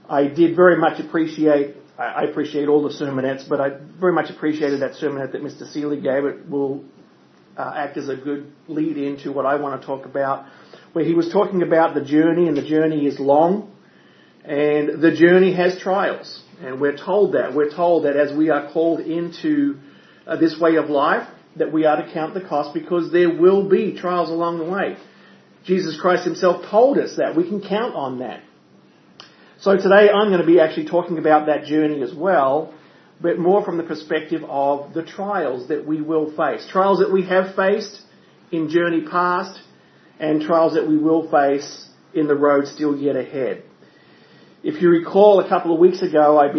I did very much appreciate, I appreciate all the sermonettes, but I very much appreciated that sermonette that Mr. Seeley gave. It will act as a good lead into what I want to talk about, where he was talking about the journey, and the journey is long, and the journey has trials. And we're told that. We're told that as we are called into this way of life, that we are to count the cost, because there will be trials along the way. Jesus Christ himself told us that. We can count on that. So today I'm going to be actually talking about that journey as well, but more from the perspective of the trials that we will face. Trials that we have faced in journey past, and trials that we will face in the road still yet ahead. If you recall, a couple of weeks ago I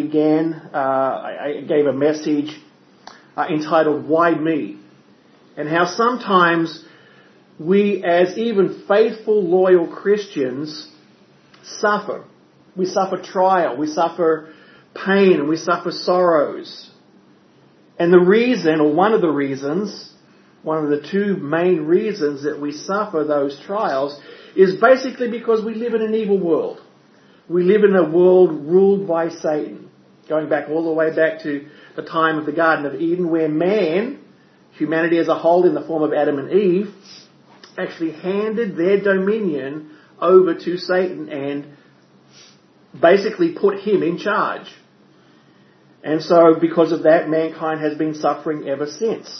gave a message entitled, Why Me? And how sometimes we, as even faithful, loyal Christians, suffer. We suffer trial, we suffer pain, we suffer sorrows. And the reason, or one of the reasons, one of the two main reasons that we suffer those trials is basically because we live in an evil world. We live in a world ruled by Satan. Going back all the way back to the time of the Garden of Eden, where man, humanity as a whole in the form of Adam and Eve, actually handed their dominion over to Satan and basically put him in charge. And so because of that, mankind has been suffering ever since.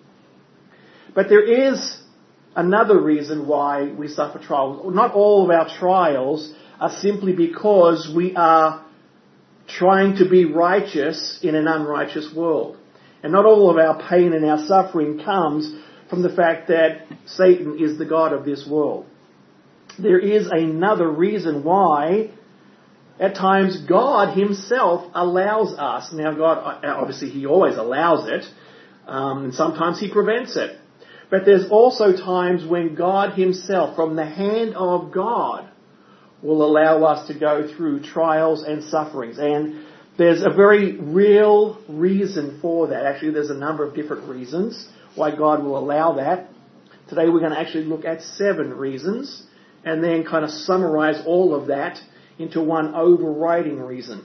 But there is another reason why we suffer trials. Not all of our trials are simply because we are trying to be righteous in an unrighteous world. And not all of our pain and our suffering comes from the fact that Satan is the god of this world. There is another reason why at times God himself allows us. Now God, obviously he always allows it, and sometimes he prevents it. But there's also times when God himself, from the hand of God, will allow us to go through trials and sufferings. And there's a very real reason for that. Actually, there's a number of different reasons why God will allow that. Today we're going to actually look at 7 reasons and then kind of summarize all of that into one overriding reason.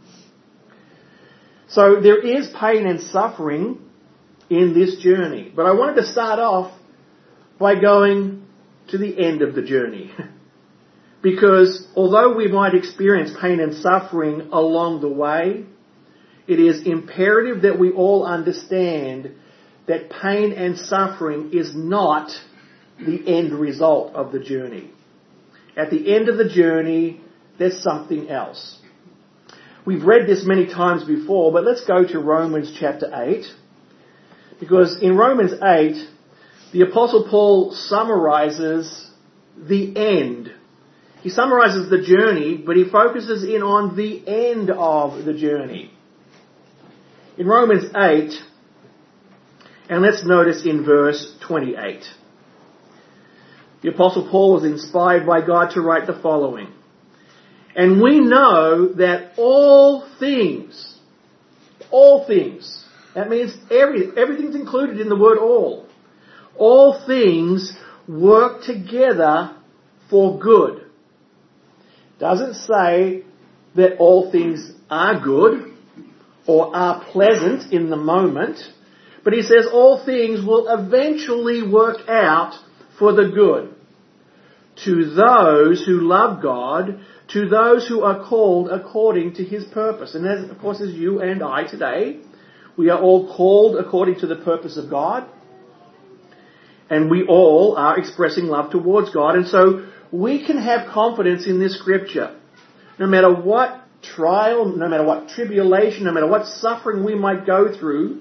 So there is pain and suffering in this journey. But I wanted to start off by going to the end of the journey. Because although we might experience pain and suffering along the way, it is imperative that we all understand that pain and suffering is not the end result of the journey. At the end of the journey, there's something else. We've read this many times before, but let's go to Romans chapter 8. Because in Romans 8, the Apostle Paul summarizes the end. He summarizes the journey, but he focuses in on the end of the journey. In Romans 8, and let's notice in verse 28. The Apostle Paul was inspired by God to write the following. And we know that all things, that means everything's included in the word all things work together for good. Doesn't say that all things are good or are pleasant in the moment, but he says all things will eventually work out for the good. To those who love God, to those who are called according to his purpose. And as, of course, as you and I today, we are all called according to the purpose of God. And we all are expressing love towards God. And so we can have confidence in this scripture. No matter what trial, no matter what tribulation, no matter what suffering we might go through,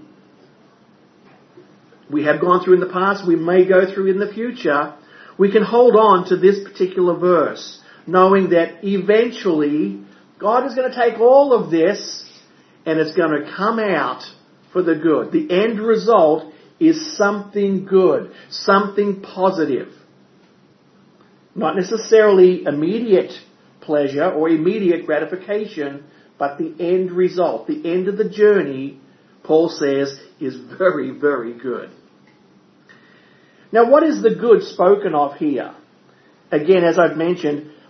we have gone through in the past, we may go through in the future, we can hold on to this particular verse, knowing that eventually God is going to take all of this and it's going to come out for the good. The end result is something good, something positive. Not necessarily immediate pleasure or immediate gratification, but the end result, the end of the journey, Paul says, is very, very good. Now, what is the good spoken of here? Again, as I've mentioned,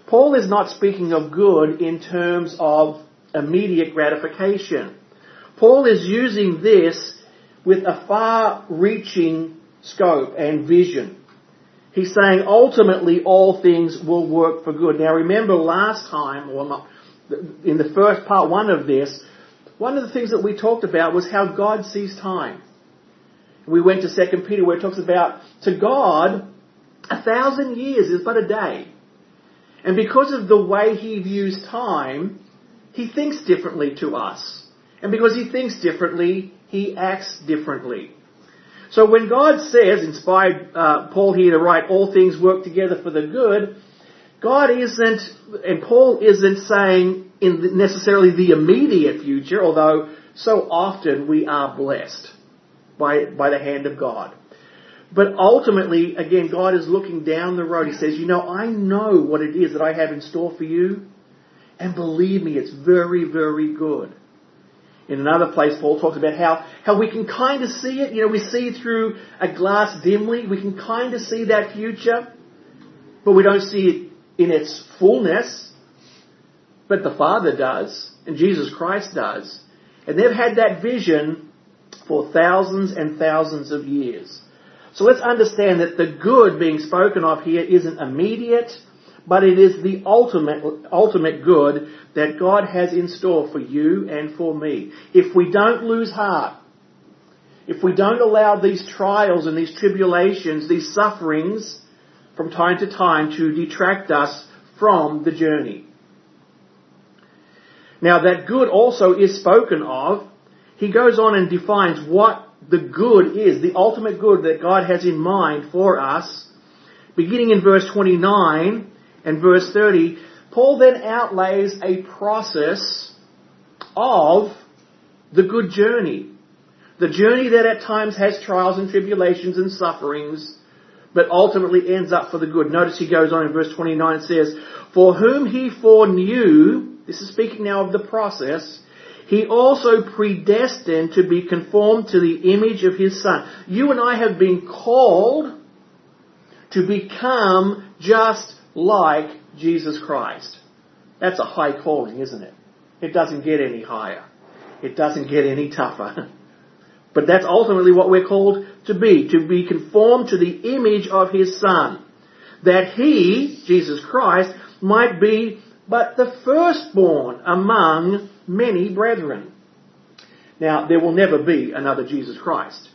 Paul is not speaking of good in terms of immediate gratification. Paul is using this with a far-reaching scope and vision. He's saying ultimately all things will work for good. Now remember last time, in the first part one of this, one of the things that we talked about was how God sees time. We went to 2 Peter where it talks about, to God, 1,000 years is but a day. And because of the way He views time, He thinks differently to us. And because He thinks differently, He acts differently. So when God says, inspired Paul here to write, all things work together for the good, God isn't, and Paul isn't saying in necessarily the immediate future, although so often we are blessed by the hand of God. But ultimately, again, God is looking down the road. He says, I know what it is that I have in store for you. And believe me, it's very, very good. In another place, Paul talks about how we can kind of see it. We see through a glass dimly. We can kind of see that future. But we don't see it in its fullness. But the Father does. And Jesus Christ does. And they've had that vision for thousands and thousands of years. So let's understand that the good being spoken of here isn't immediate, but it is the ultimate good that God has in store for you and for me. If we don't lose heart, if we don't allow these trials and these tribulations, these sufferings from time to time to detract us from the journey. Now that good also is spoken of. He goes on and defines what the good is, the ultimate good that God has in mind for us. Beginning in verse 29 and verse 30, Paul then outlays a process of the good journey. The journey that at times has trials and tribulations and sufferings, but ultimately ends up for the good. Notice he goes on in verse 29 and says, for whom He foreknew, this is speaking now of the process, He also predestined to be conformed to the image of His Son. You and I have been called to become just like Jesus Christ. That's a high calling, isn't it? It doesn't get any higher. It doesn't get any tougher. But that's ultimately what we're called to be conformed to the image of His Son. That He, Jesus Christ, might be but the firstborn among many brethren. Now, there will never be another Jesus Christ.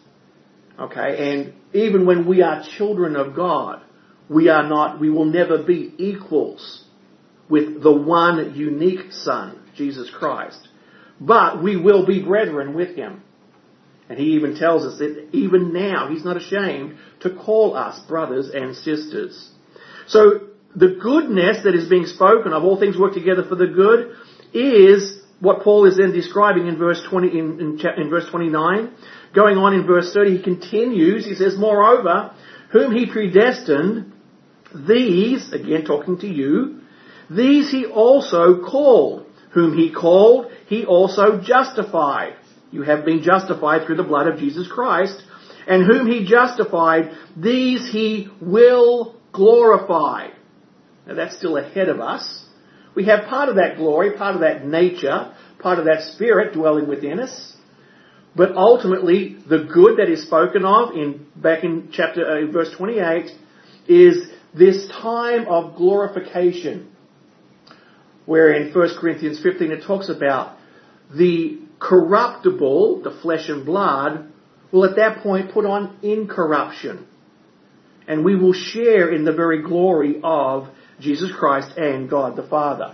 Okay, and even when we are children of God, we will never be equals with the one unique Son, Jesus Christ. But we will be brethren with Him. And He even tells us that even now He's not ashamed to call us brothers and sisters. So the goodness that is being spoken of, all things work together for the good, is what Paul is then describing in verse 20, in verse 29. Going on in verse 30, he continues, he says, moreover, whom He predestined, these, again talking to you, these He also called. Whom He called, He also justified. You have been justified through the blood of Jesus Christ. And whom He justified, these He will glorify. Now that's still ahead of us. We have part of that glory, part of that nature, part of that Spirit dwelling within us. But ultimately, the good that is spoken of back in verse 28 is this time of glorification. Where in 1 Corinthians 15 it talks about the corruptible, the flesh and blood, will at that point put on incorruption. And we will share in the very glory of Jesus Christ and God the Father.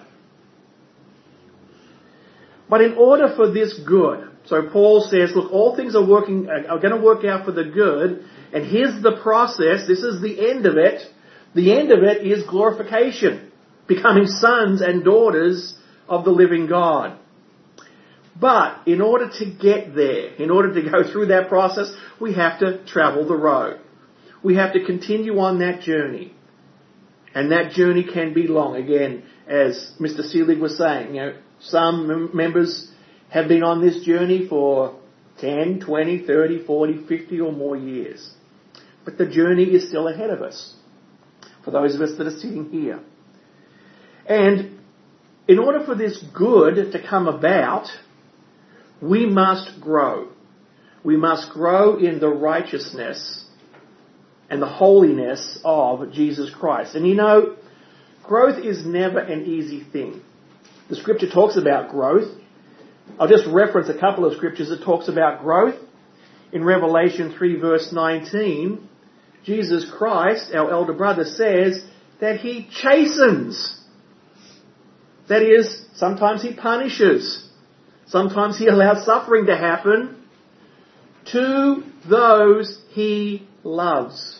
But in order for this good, so Paul says, look, all things are going to work out for the good, and here's the process, this is the end of it. The end of it is glorification, becoming sons and daughters of the living God. But in order to get there, in order to go through that process, we have to travel the road. We have to continue on that journey. And that journey can be long. Again, as Mr. Seelig was saying, some members have been on this journey for 10, 20, 30, 40, 50 or more years. But the journey is still ahead of us. For those of us that are sitting here. And in order for this good to come about, we must grow. We must grow in the righteousness and the holiness of Jesus Christ. And you know, growth is never an easy thing. The scripture talks about growth. I'll just reference a couple of scriptures that talks about growth. In Revelation 3 verse 19, Jesus Christ, our elder brother, says that He chastens. That is, sometimes He punishes. Sometimes He allows suffering to happen to those He loves.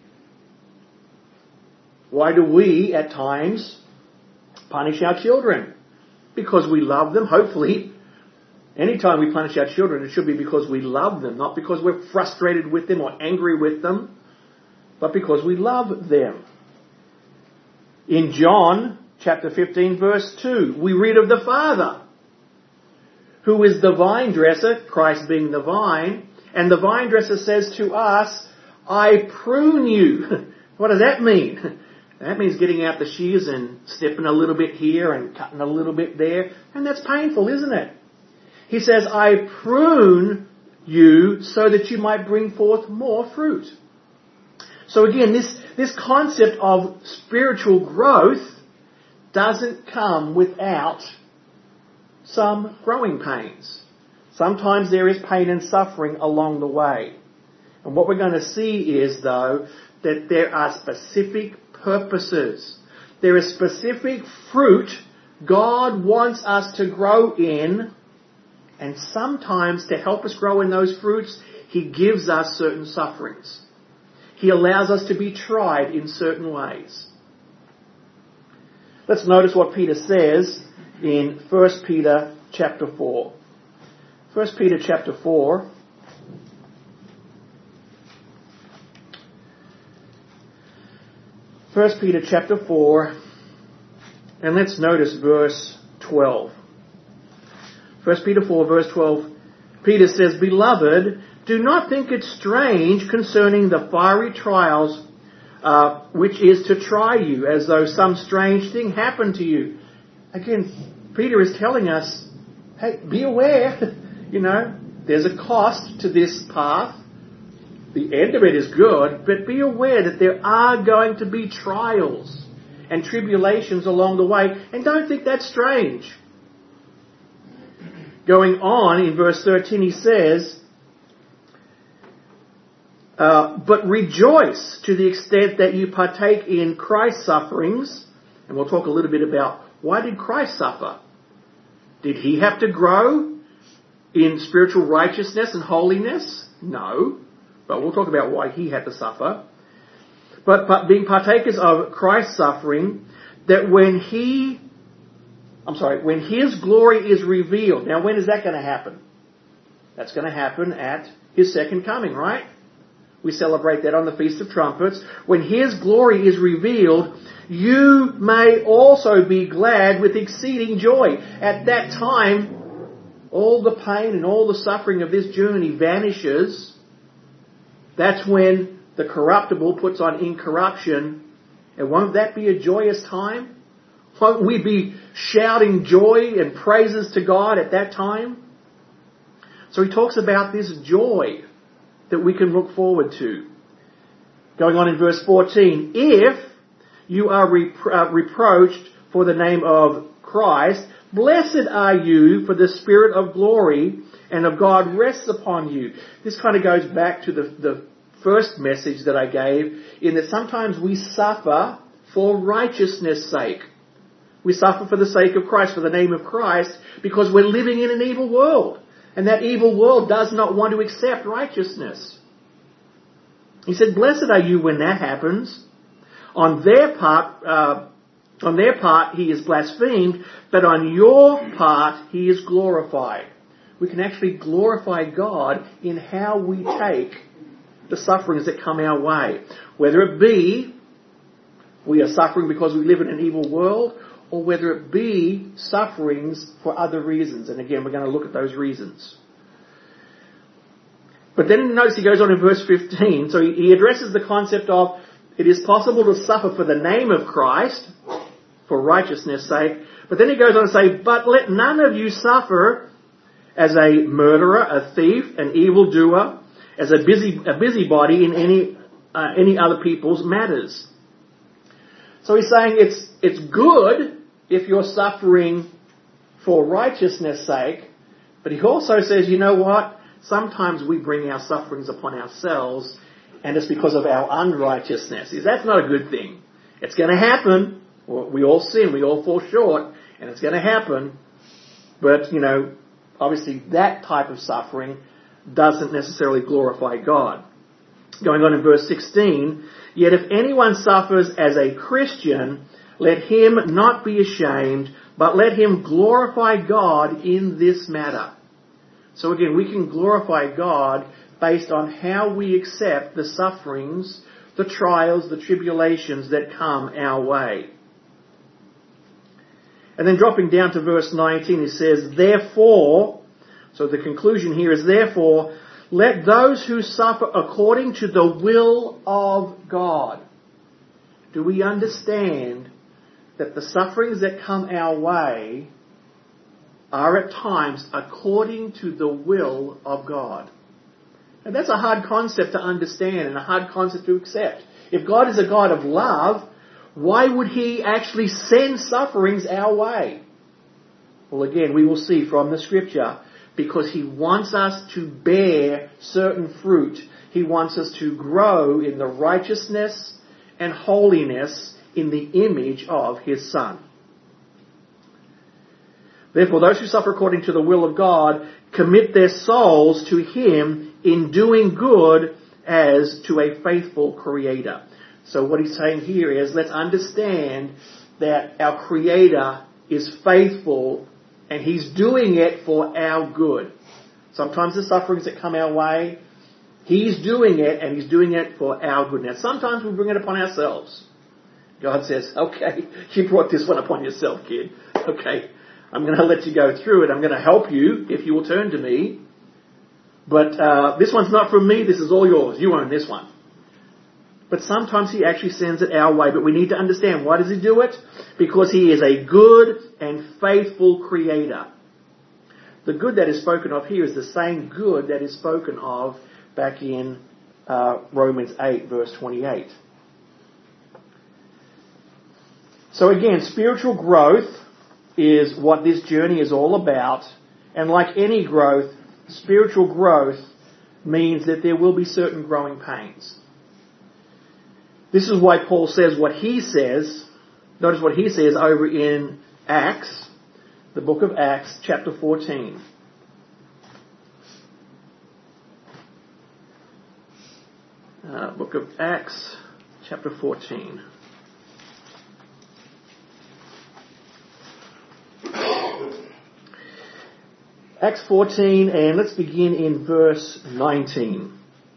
Why do we, at times, punish our children? Because we love them, hopefully. Anytime we punish our children, it should be because we love them, not because we're frustrated with them or angry with them, but because we love them. In John chapter 15 verse 2, we read of the Father, who is the vine dresser, Christ being the vine, and the vine dresser says to us, I prune you. What does that mean? That means getting out the shears and snipping a little bit here and cutting a little bit there, and that's painful, isn't it? He says, I prune you so that you might bring forth more fruit. So again, this concept of spiritual growth doesn't come without some growing pains. Sometimes there is pain and suffering along the way. And what we're going to see is, though, that there are specific purposes. There is specific fruit God wants us to grow in. And sometimes, to help us grow in those fruits, He gives us certain sufferings. He allows us to be tried in certain ways. Let's notice what Peter says in 1 Peter chapter 4. 1 Peter chapter 4. First Peter chapter 4, and let's notice verse 12. 1 Peter 4 verse 12, Peter says, Beloved, do not think it strange concerning the fiery trials which is to try you, as though some strange thing happened to you. Again, Peter is telling us, hey, be aware, there's a cost to this path. The end of it is good, but be aware that there are going to be trials and tribulations along the way, and don't think that's strange. Going on in verse 13, he says, but rejoice to the extent that you partake in Christ's sufferings. And we'll talk a little bit about why did Christ suffer? Did He have to grow in spiritual righteousness and holiness? No. But we'll talk about why He had to suffer. But being partakers of Christ's suffering, that when His glory is revealed. Now, when is that going to happen? That's going to happen at His second coming, right? We celebrate that on the Feast of Trumpets. When His glory is revealed, you may also be glad with exceeding joy. At that time, all the pain and all the suffering of this journey vanishes. That's when the corruptible puts on incorruption. And won't that be a joyous time? Won't we be shouting joy and praises to God at that time? So he talks about this joy that we can look forward to. Going on in verse 14, if you are reproached for the name of Christ, blessed are you, for the Spirit of glory and of God rests upon you. This kind of goes back to the first message that I gave, in that sometimes we suffer for righteousness' sake. We suffer for the sake of Christ, for the name of Christ, because we're living in an evil world. And that evil world does not want to accept righteousness. He said, blessed are you when that happens. On their part, he is blasphemed, but on your part, he is glorified. We can actually glorify God in how we take the sufferings that come our way. Whether it be we are suffering because we live in an evil world, or whether it be sufferings for other reasons. And again, we're going to look at those reasons. But then notice he goes on in verse 15. So he addresses the concept of it is possible to suffer for the name of Christ, for righteousness' sake. But then he goes on to say, but let none of you suffer as a murderer, a thief, an evildoer, as a busybody in any other people's matters. So he's saying it's good if you're suffering for righteousness' sake, but he also says, you know what? Sometimes we bring our sufferings upon ourselves, and it's because of our unrighteousness. That's not a good thing. It's going to happen. We all sin. We all fall short, and it's going to happen. But, obviously that type of suffering doesn't necessarily glorify God. Going on in verse 16, yet if anyone suffers as a Christian, let him not be ashamed, but let him glorify God in this matter. So again, we can glorify God based on how we accept the sufferings, the trials, the tribulations that come our way. And then dropping down to verse 19, it says, therefore, so the conclusion here is, therefore, let those who suffer according to the will of God. Do we understand that the sufferings that come our way are at times according to the will of God? And that's a hard concept to understand and a hard concept to accept. If God is a God of love, why would He actually send sufferings our way? Well, again, we will see from the Scripture, because He wants us to bear certain fruit. He wants us to grow in the righteousness and holiness in the image of His Son. Therefore, those who suffer according to the will of God commit their souls to Him in doing good as to a faithful Creator. So what he's saying here is, let's understand that our Creator is faithful and He's doing it for our good. Sometimes the sufferings that come our way, He's doing it and He's doing it for our good. Now sometimes we bring it upon ourselves. God says, okay, you brought this one upon yourself, kid. Okay, I'm going to let you go through it. I'm going to help you if you will turn to me. But this one's not from me. This is all yours. You own this one. But sometimes He actually sends it our way. But we need to understand, why does He do it? Because He is a good and faithful Creator. The good that is spoken of here is the same good that is spoken of back in Romans 8, verse 28. So again, spiritual growth is what this journey is all about. And like any growth, spiritual growth means that there will be certain growing pains. This is why Paul says what he says. Notice what he says over in Acts, the book of Acts, chapter 14. Book of Acts, chapter 14. Acts 14, and let's begin in verse 19.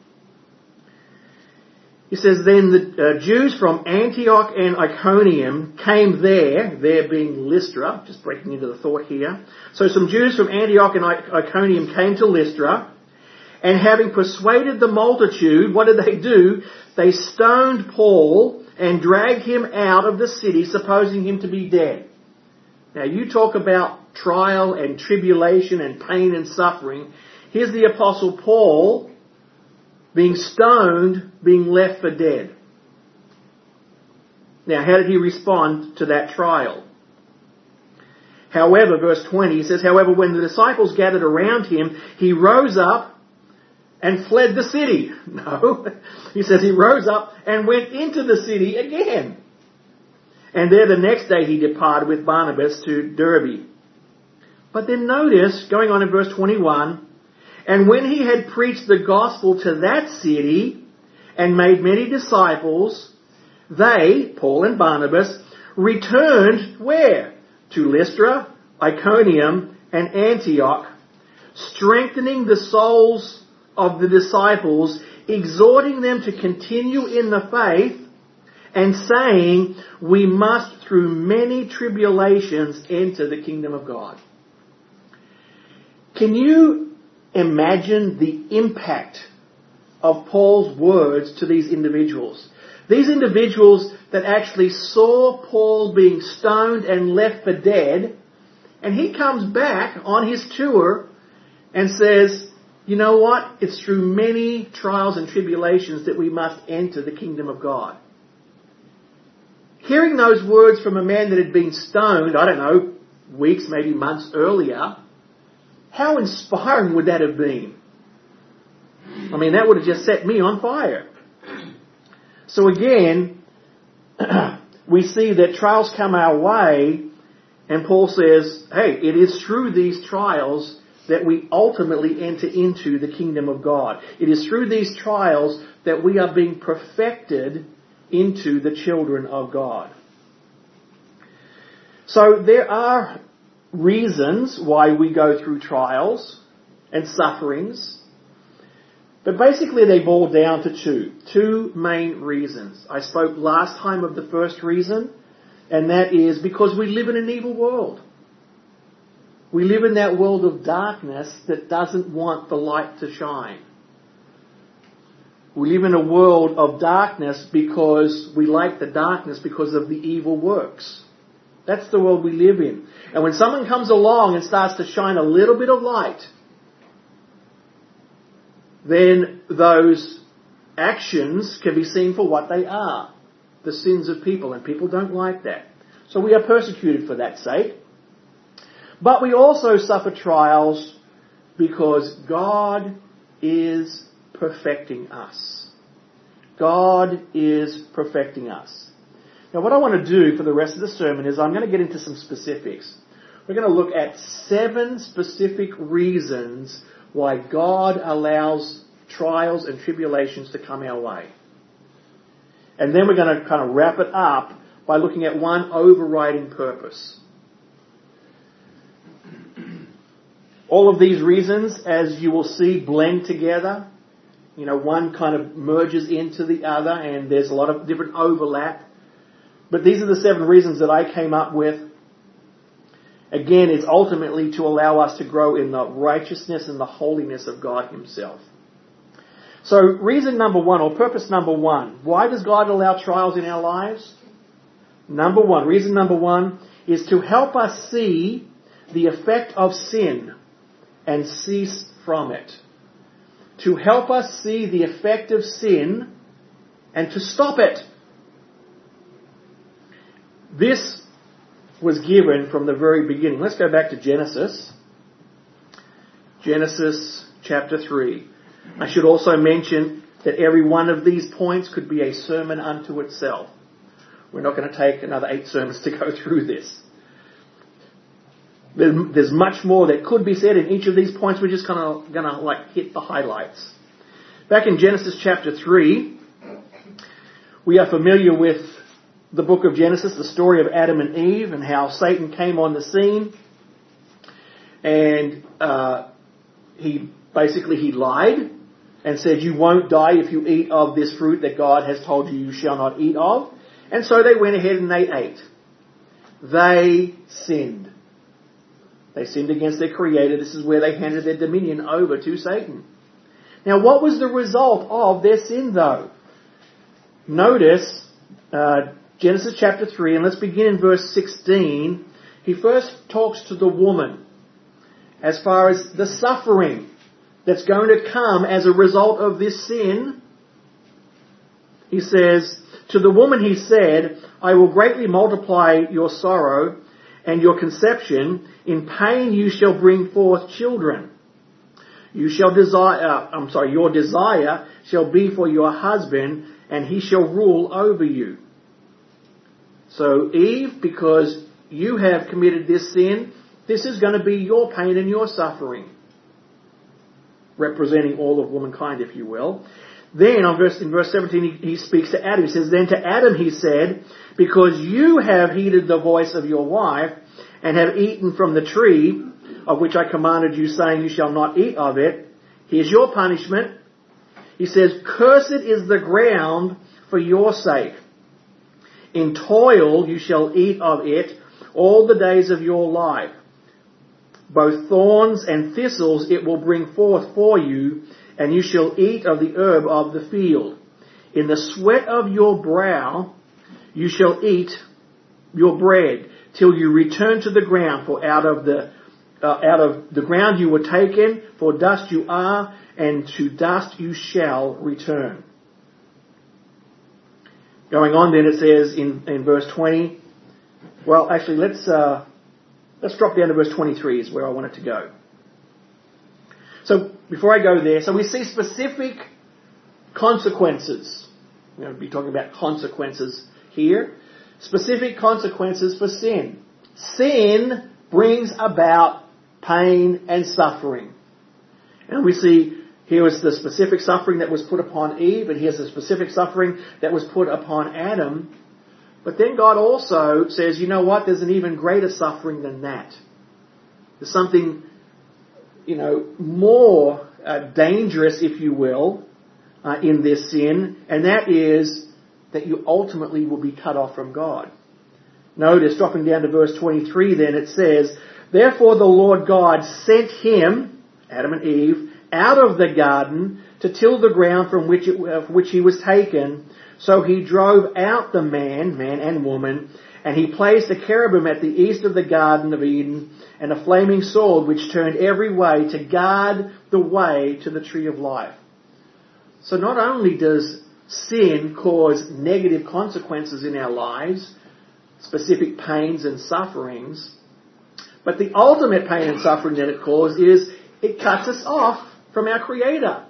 He says, then the Jews from Antioch and Iconium came there being Lystra, just breaking into the thought here. So some Jews from Antioch and Iconium came to Lystra, and having persuaded the multitude, what did they do? They stoned Paul and dragged him out of the city, supposing him to be dead. Now you talk about trial and tribulation and pain and suffering. Here's the Apostle Paul being stoned, being left for dead. Now, how did he respond to that trial? However, verse 20 says, however, when the disciples gathered around him, he rose up and fled the city. No, he says he rose up and went into the city again. And there the next day he departed with Barnabas to Derbe. But then notice, going on in verse 21, and when he had preached the gospel to that city and made many disciples, they, Paul and Barnabas, returned where? To Lystra, Iconium, and Antioch, strengthening the souls of the disciples, exhorting them to continue in the faith, and saying, we must through many tribulations enter the kingdom of God. Can you imagine the impact of Paul's words to these individuals? These individuals that actually saw Paul being stoned and left for dead, and he comes back on his tour and says, you know what? It's through many trials and tribulations that we must enter the kingdom of God. Hearing those words from a man that had been stoned, I don't know, weeks, maybe months earlier, how inspiring would that have been? I mean, that would have just set me on fire. So again, we see that trials come our way, and Paul says, hey, it is through these trials that we ultimately enter into the kingdom of God. It is through these trials that we are being perfected into the children of God. So there are reasons why we go through trials and sufferings, but basically they boil down to two main reasons. I spoke last time of the first reason, and that is because we live in an evil world. We live in that world of darkness that doesn't want the light to shine. We live in a world of darkness because we like the darkness because of the evil works. That's the world we live in. And when someone comes along and starts to shine a little bit of light, then those actions can be seen for what they are, the sins of people, and people don't like that. So we are persecuted for that sake. But we also suffer trials because God is perfecting us. God is perfecting us. Now what I want to do for the rest of the sermon is I'm going to get into some specifics. We're going to look at 7 specific reasons why God allows trials and tribulations to come our way. And then we're going to kind of wrap it up by looking at one overriding purpose. All of these reasons, as you will see, blend together. You know, one kind of merges into the other, and there's a lot of different overlap. But these are the 7 reasons that I came up with. Again, it's ultimately to allow us to grow in the righteousness and the holiness of God Himself. So, reason number 1, or purpose number 1, why does God allow trials in our lives? Reason number 1 is to help us see the effect of sin and cease from it. To help us see the effect of sin and to stop it. This was given from the very beginning. Let's go back to Genesis. Genesis chapter 3. I should also mention that every one of these points could be a sermon unto itself. We're not going to take another 8 sermons to go through this. There's much more that could be said in each of these points. We're just kind of going to hit the highlights. Back in Genesis chapter 3, we are familiar with the book of Genesis, the story of Adam and Eve and how Satan came on the scene. And he lied and said, you won't die if you eat of this fruit that God has told you you shall not eat of. And so they went ahead and they ate. They sinned. They sinned against their Creator. This is where they handed their dominion over to Satan. Now, what was the result of their sin, though? Notice Genesis chapter 3, and let's begin in verse 16. He first talks to the woman as far as the suffering that's going to come as a result of this sin. He says, to the woman he said, I will greatly multiply your sorrow and your conception. In pain you shall bring forth children. Your desire shall be for your husband, and he shall rule over you. So Eve, because you have committed this sin, this is going to be your pain and your suffering. Representing all of womankind, if you will. Then in verse 17 he speaks to Adam. He says, then to Adam he said, because you have heeded the voice of your wife, and have eaten from the tree of which I commanded you, saying you shall not eat of it, here's your punishment. He says, cursed is the ground for your sake. In toil you shall eat of it all the days of your life. Both thorns and thistles it will bring forth for you, and you shall eat of the herb of the field. In the sweat of your brow you shall eat your bread till you return to the ground, for out of the ground you were taken, for dust you are, and to dust you shall return. Going on then, it says in verse 20, well, actually, let's drop down to verse 23 is where I want it to go. So, before I go there, so we see specific consequences. We're going to be talking about consequences here. Specific consequences for sin. Sin brings about pain and suffering. And we see here was the specific suffering that was put upon Eve, and here's the specific suffering that was put upon Adam. But then God also says, you know what, there's an even greater suffering than that. There's something, more dangerous, if you will, in this sin, and that is that you ultimately will be cut off from God. Notice, dropping down to verse 23 then, it says, therefore the Lord God sent him, Adam and Eve, out of the garden to till the ground from which he was taken. So he drove out the man and woman, and he placed a cherubim at the east of the Garden of Eden, and a flaming sword which turned every way to guard the way to the tree of life. So not only does sin cause negative consequences in our lives, specific pains and sufferings, but the ultimate pain and suffering that it causes is it cuts us off from our Creator.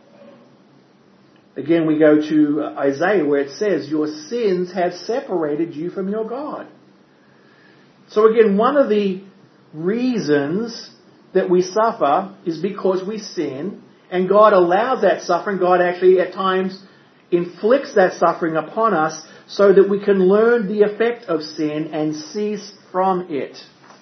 Again, we go to Isaiah where it says, your sins have separated you from your God. So again, one of the reasons that we suffer is because we sin, and God allows that suffering. God actually at times inflicts that suffering upon us so that we can learn the effect of sin and cease from it.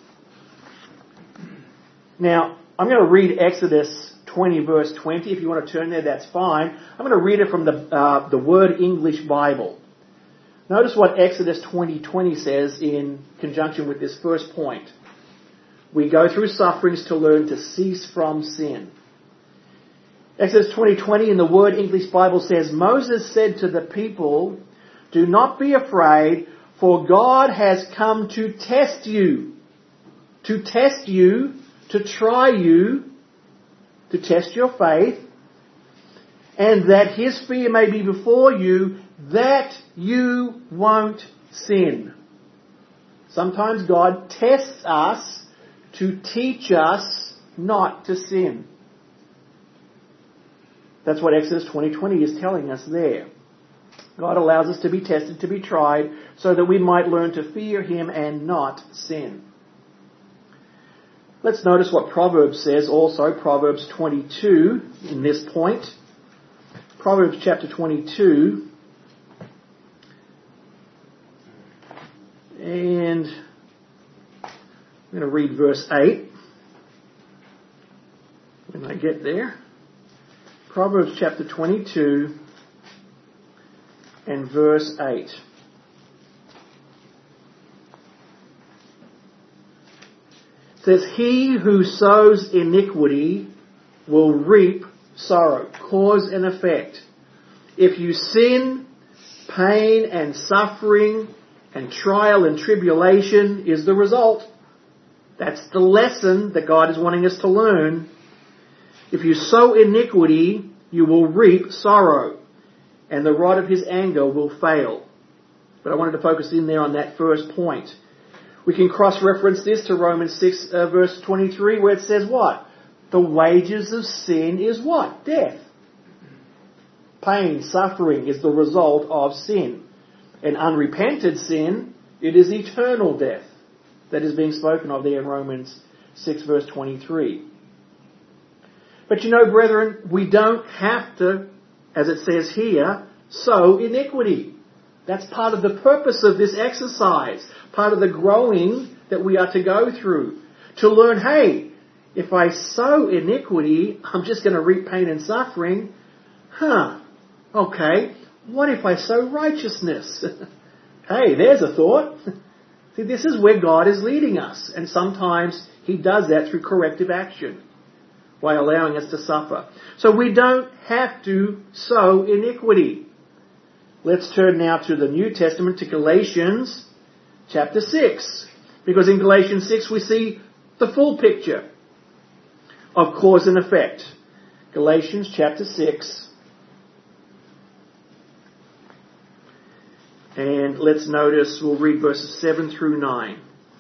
Now, I'm going to read Exodus 20 verse 20. If you want to turn there, that's fine. I'm going to read it from the Word English Bible. Notice what Exodus 20:20 says in conjunction with this first point. We go through sufferings to learn to cease from sin. Exodus 20:20 in the Word English Bible says, Moses said to the people, do not be afraid, for God has come to test you. To test you, to try you, to test your faith, and that His fear may be before you, that you won't sin. Sometimes God tests us to teach us not to sin. That's what Exodus 20:20 is telling us there. God allows us to be tested, to be tried, so that we might learn to fear Him and not sin. Let's notice what Proverbs says also, Proverbs 22 in this point. Proverbs chapter 22. And I'm going to read verse 8 when I get there. Proverbs chapter 22 and verse 8. It says, he who sows iniquity will reap sorrow, cause and effect. If you sin, pain and suffering and trial and tribulation is the result. That's the lesson that God is wanting us to learn. If you sow iniquity, you will reap sorrow, and the rod of His anger will fail. But I wanted to focus in there on that first point. We can cross-reference this to Romans 6 verse 23 where it says what? The wages of sin is what? Death. Pain, suffering is the result of sin. And unrepented sin, it is eternal death that is being spoken of there in Romans 6 verse 23. But you know, brethren, we don't have to, as it says here, sow iniquity. That's part of the purpose of this exercise, part of the growing that we are to go through. To learn, hey, if I sow iniquity, I'm just going to reap pain and suffering. Okay, what if I sow righteousness? Hey, there's a thought. See, this is where God is leading us. And sometimes He does that through corrective action, by allowing us to suffer. So we don't have to sow iniquity. Let's turn now to the New Testament, to Galatians chapter 6. Because in Galatians 6 we see the full picture of cause and effect. Galatians chapter 6. And let's notice, we'll read verses 7 through 9.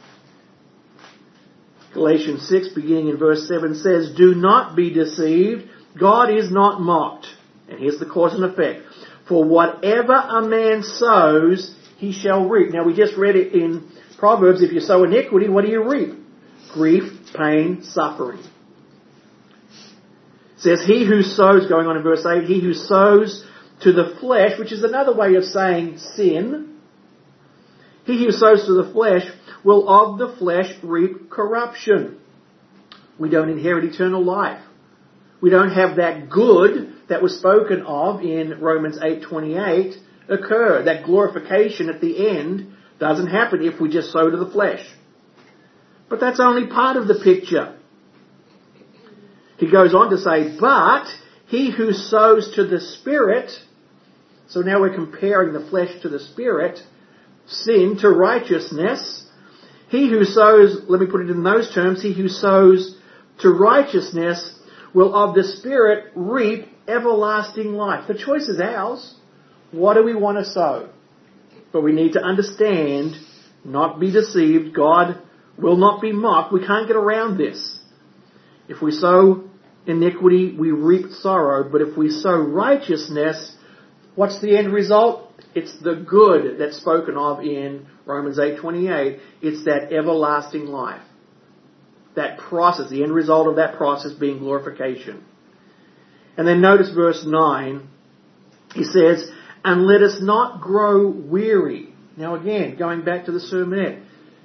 Galatians 6, beginning in verse 7, says, "Do not be deceived, God is not mocked." And here's the cause and effect. "For whatever a man sows, he shall reap." Now we just read it in Proverbs, if you sow iniquity, what do you reap? Grief, pain, suffering. It says, he who sows, going on in verse 8, he who sows to the flesh, which is another way of saying sin, he who sows to the flesh will of the flesh reap corruption. We don't inherit eternal life. We don't have that good that was spoken of in Romans 8:28 occur. That glorification at the end doesn't happen if we just sow to the flesh. But that's only part of the picture. He goes on to say, "But he who sows to the Spirit," so now we're comparing the flesh to the Spirit, sin to righteousness. He who sows, let me put it in those terms, he who sows to righteousness will of the Spirit reap everlasting life. The choice is ours. What do we want to sow? But we need to understand, not be deceived. God will not be mocked. We can't get around this. If we sow iniquity, we reap sorrow. But if we sow righteousness, what's the end result? It's the good that's spoken of in Romans 8:28. It's that everlasting life. That process, the end result of that process being glorification. And then notice verse 9. He says, "And let us not grow weary." Now again, going back to the sermonette.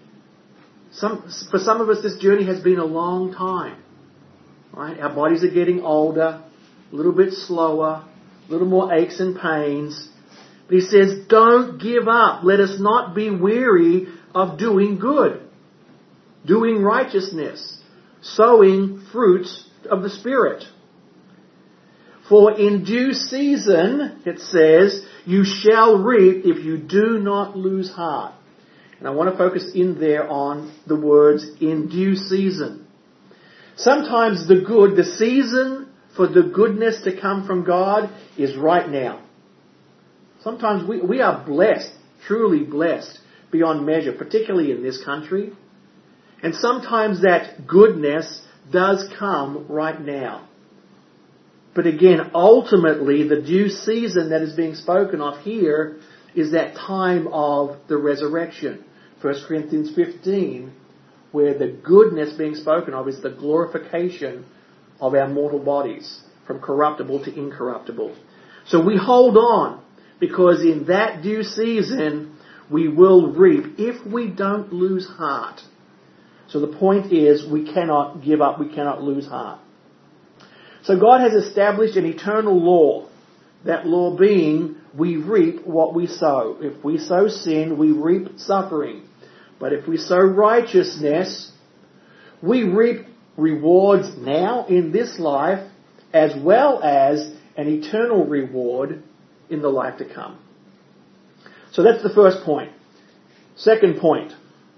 For some of us, this journey has been a long time. Right? Our bodies are getting older, a little bit slower, a little more aches and pains. But he says, don't give up. Let us not be weary of doing good, doing righteousness, sowing fruits of the Spirit. "For in due season," it says, "you shall reap if you do not lose heart." And I want to focus in there on the words, in due season. Sometimes the good, the season for the goodness to come from God is right now. Sometimes we are blessed, truly blessed beyond measure, particularly in this country. And sometimes that goodness does come right now. But again, ultimately, the due season that is being spoken of here is that time of the resurrection. 1 Corinthians 15, where the goodness being spoken of is the glorification of our mortal bodies from corruptible to incorruptible. So we hold on, because in that due season we will reap if we don't lose heart. So the point is, we cannot give up, we cannot lose heart. So God has established an eternal law. That law being, we reap what we sow. If we sow sin, we reap suffering. But if we sow righteousness, we reap rewards now in this life, as well as an eternal reward in the life to come. So that's the first point. Second point.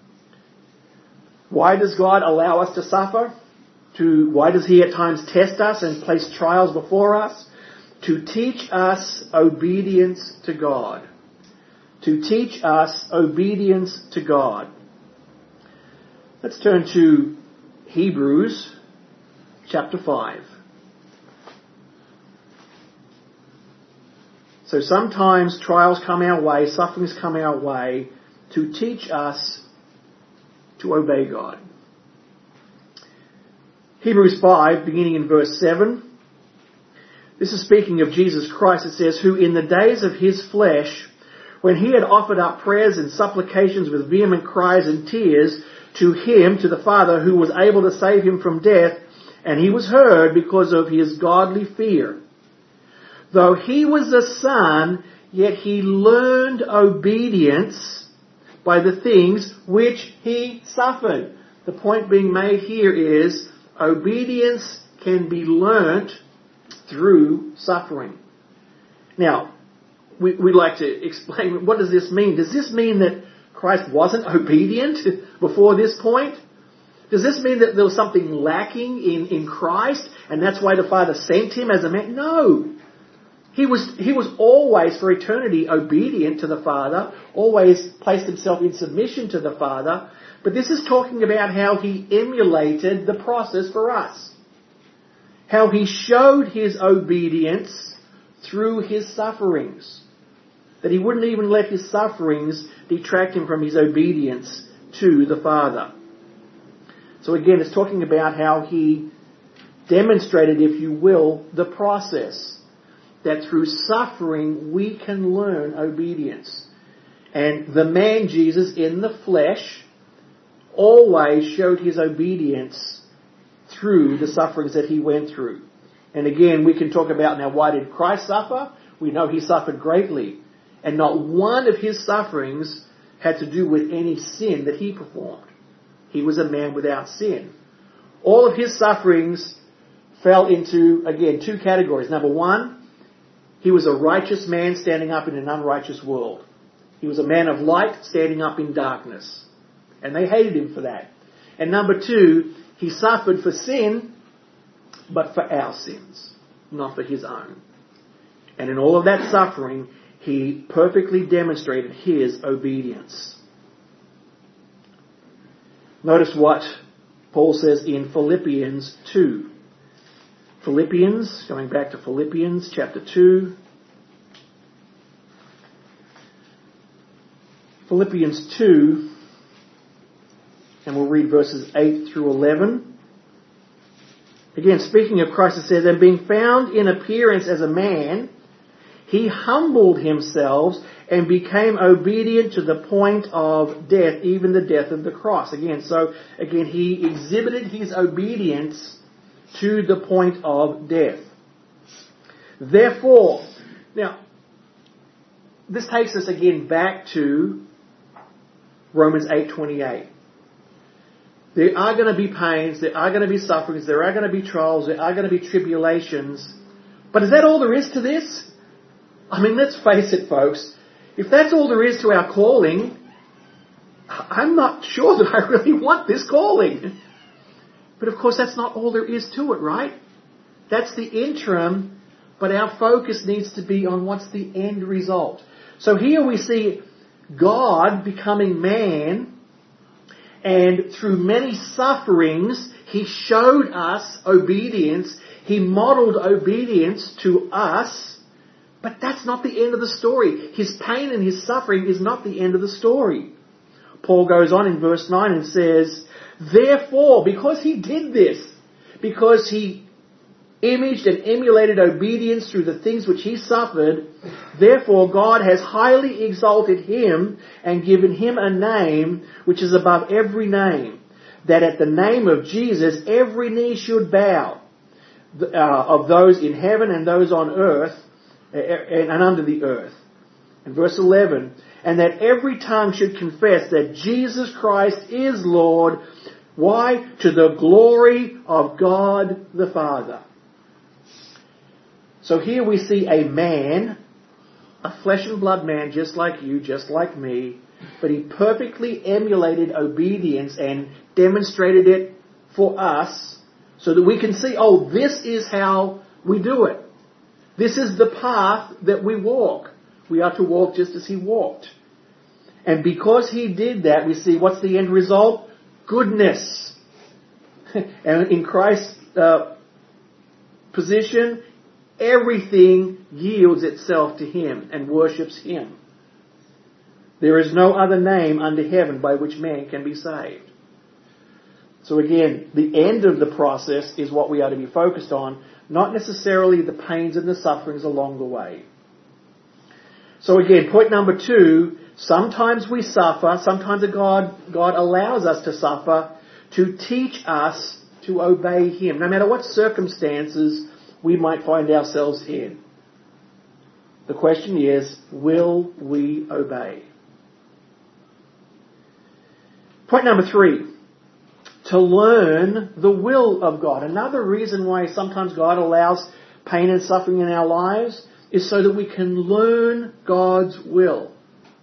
Why does God allow us to suffer? Why does He at times test us and place trials before us? To teach us obedience to God. To teach us obedience to God. Let's turn to Hebrews chapter 5. So sometimes trials come our way, sufferings come our way to teach us to obey God. Hebrews 5, beginning in verse 7. This is speaking of Jesus Christ. It says, "Who in the days of His flesh, when He had offered up prayers and supplications with vehement cries and tears to Him, to the Father, who was able to save Him from death, and He was heard because of His godly fear. Though He was a Son, yet He learned obedience by the things which He suffered." The point being made here is, obedience can be learnt through suffering. Now, we'd like to explain, what does this mean? Does this mean that Christ wasn't obedient before this point? Does this mean that there was something lacking in Christ, and that's why the Father sent him as a man? No. He was always, for eternity, obedient to the Father, always placed himself in submission to the Father. But this is talking about how he emulated the process for us. How he showed his obedience through his sufferings. That he wouldn't even let his sufferings detract him from his obedience to the Father. So again, it's talking about how he demonstrated, if you will, the process. That through suffering we can learn obedience. And the man Jesus in the flesh always showed his obedience through the sufferings that he went through. And again, we can talk about now, why did Christ suffer? We know he suffered greatly. And not one of his sufferings had to do with any sin that he performed. He was a man without sin. All of his sufferings fell into, again, two categories. Number one, he was a righteous man standing up in an unrighteous world. He was a man of light standing up in darkness. And they hated him for that. And number two, he suffered for sin, but for our sins, not for his own. And in all of that suffering, he perfectly demonstrated his obedience. Notice what Paul says in Philippians 2. Going back to Philippians chapter 2. Philippians 2, and we'll read verses 8 through 11. Again, speaking of Christ, it says, "And being found in appearance as a man, he humbled himself and became obedient to the point of death, even the death of the cross." Again, he exhibited his obedience to the point of death. Therefore, now, this takes us again back to Romans 8:28. There are going to be pains, there are going to be sufferings, there are going to be trials, there are going to be tribulations. But is that all there is to this? I mean, let's face it, folks. If that's all there is to our calling, I'm not sure that I really want this calling. But of course, that's not all there is to it, right? That's the interim, but our focus needs to be on what's the end result. So here we see God becoming man, and through many sufferings, he showed us obedience. He modeled obedience to us. But that's not the end of the story. His pain and his suffering is not the end of the story. Paul goes on in verse 9 and says, "Therefore," because he did this, because he imaged and emulated obedience through the things which he suffered, "Therefore God has highly exalted him and given him a name which is above every name, that at the name of Jesus every knee should bow, of those in heaven and those on earth and under the earth." In verse 11, "And that every tongue should confess that Jesus Christ is Lord." Why? "To the glory of God the Father." So here we see a man, a flesh and blood man, just like you, just like me, but he perfectly emulated obedience and demonstrated it for us so that we can see, oh, this is how we do it. This is the path that we walk. We are to walk just as he walked. And because he did that, we see, what's the end result? Goodness. And in Christ's position, everything yields itself to him and worships him. There is no other name under heaven by which man can be saved. So again, the end of the process is what we are to be focused on, not necessarily the pains and the sufferings along the way. So again, point number 2, sometimes we suffer, sometimes God allows us to suffer to teach us to obey him, no matter what circumstances we might find ourselves in. The question is, will we obey? Point number 3, to learn the will of God. Another reason why sometimes God allows pain and suffering in our lives is so that we can learn God's will.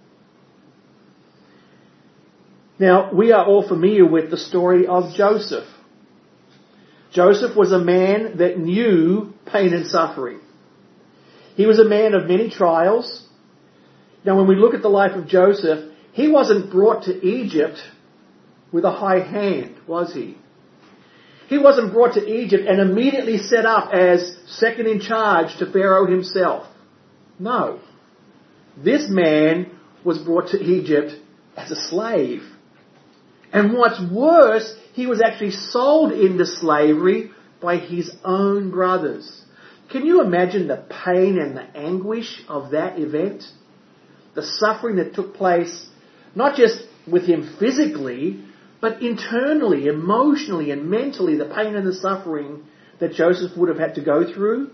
Now, we are all familiar with the story of Joseph. Joseph was a man that knew pain and suffering. He was a man of many trials. Now, when we look at the life of Joseph, he wasn't brought to Egypt with a high hand, was he? He wasn't brought to Egypt and immediately set up as second in charge to Pharaoh himself. No. This man was brought to Egypt as a slave. And what's worse, he was actually sold into slavery by his own brothers. Can you imagine the pain and the anguish of that event? The suffering that took place, not just with him physically, but internally, emotionally and mentally, the pain and the suffering that Joseph would have had to go through.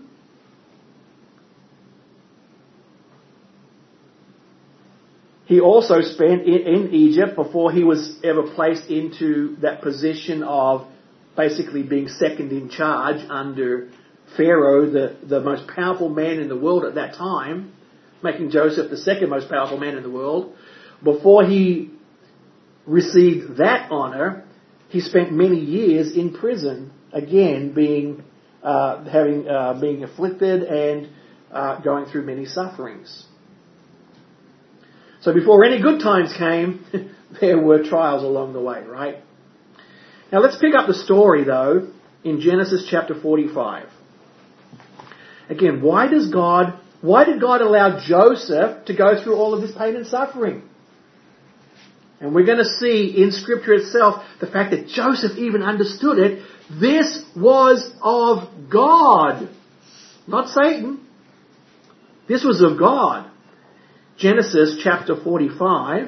He also spent in Egypt before he was ever placed into that position of basically being second in charge under Pharaoh, the most powerful man in the world at that time, making Joseph the second most powerful man in the world. Before he received that honour, he spent many years in prison, again being afflicted and going through many sufferings. So before any good times came, there were trials along the way, right? Now let's pick up the story, though, in Genesis chapter 45. Again, why did God allow Joseph to go through all of this pain and suffering? And we're going to see in Scripture itself the fact that Joseph even understood it. This was of God, not Satan. This was of God. Genesis chapter 45.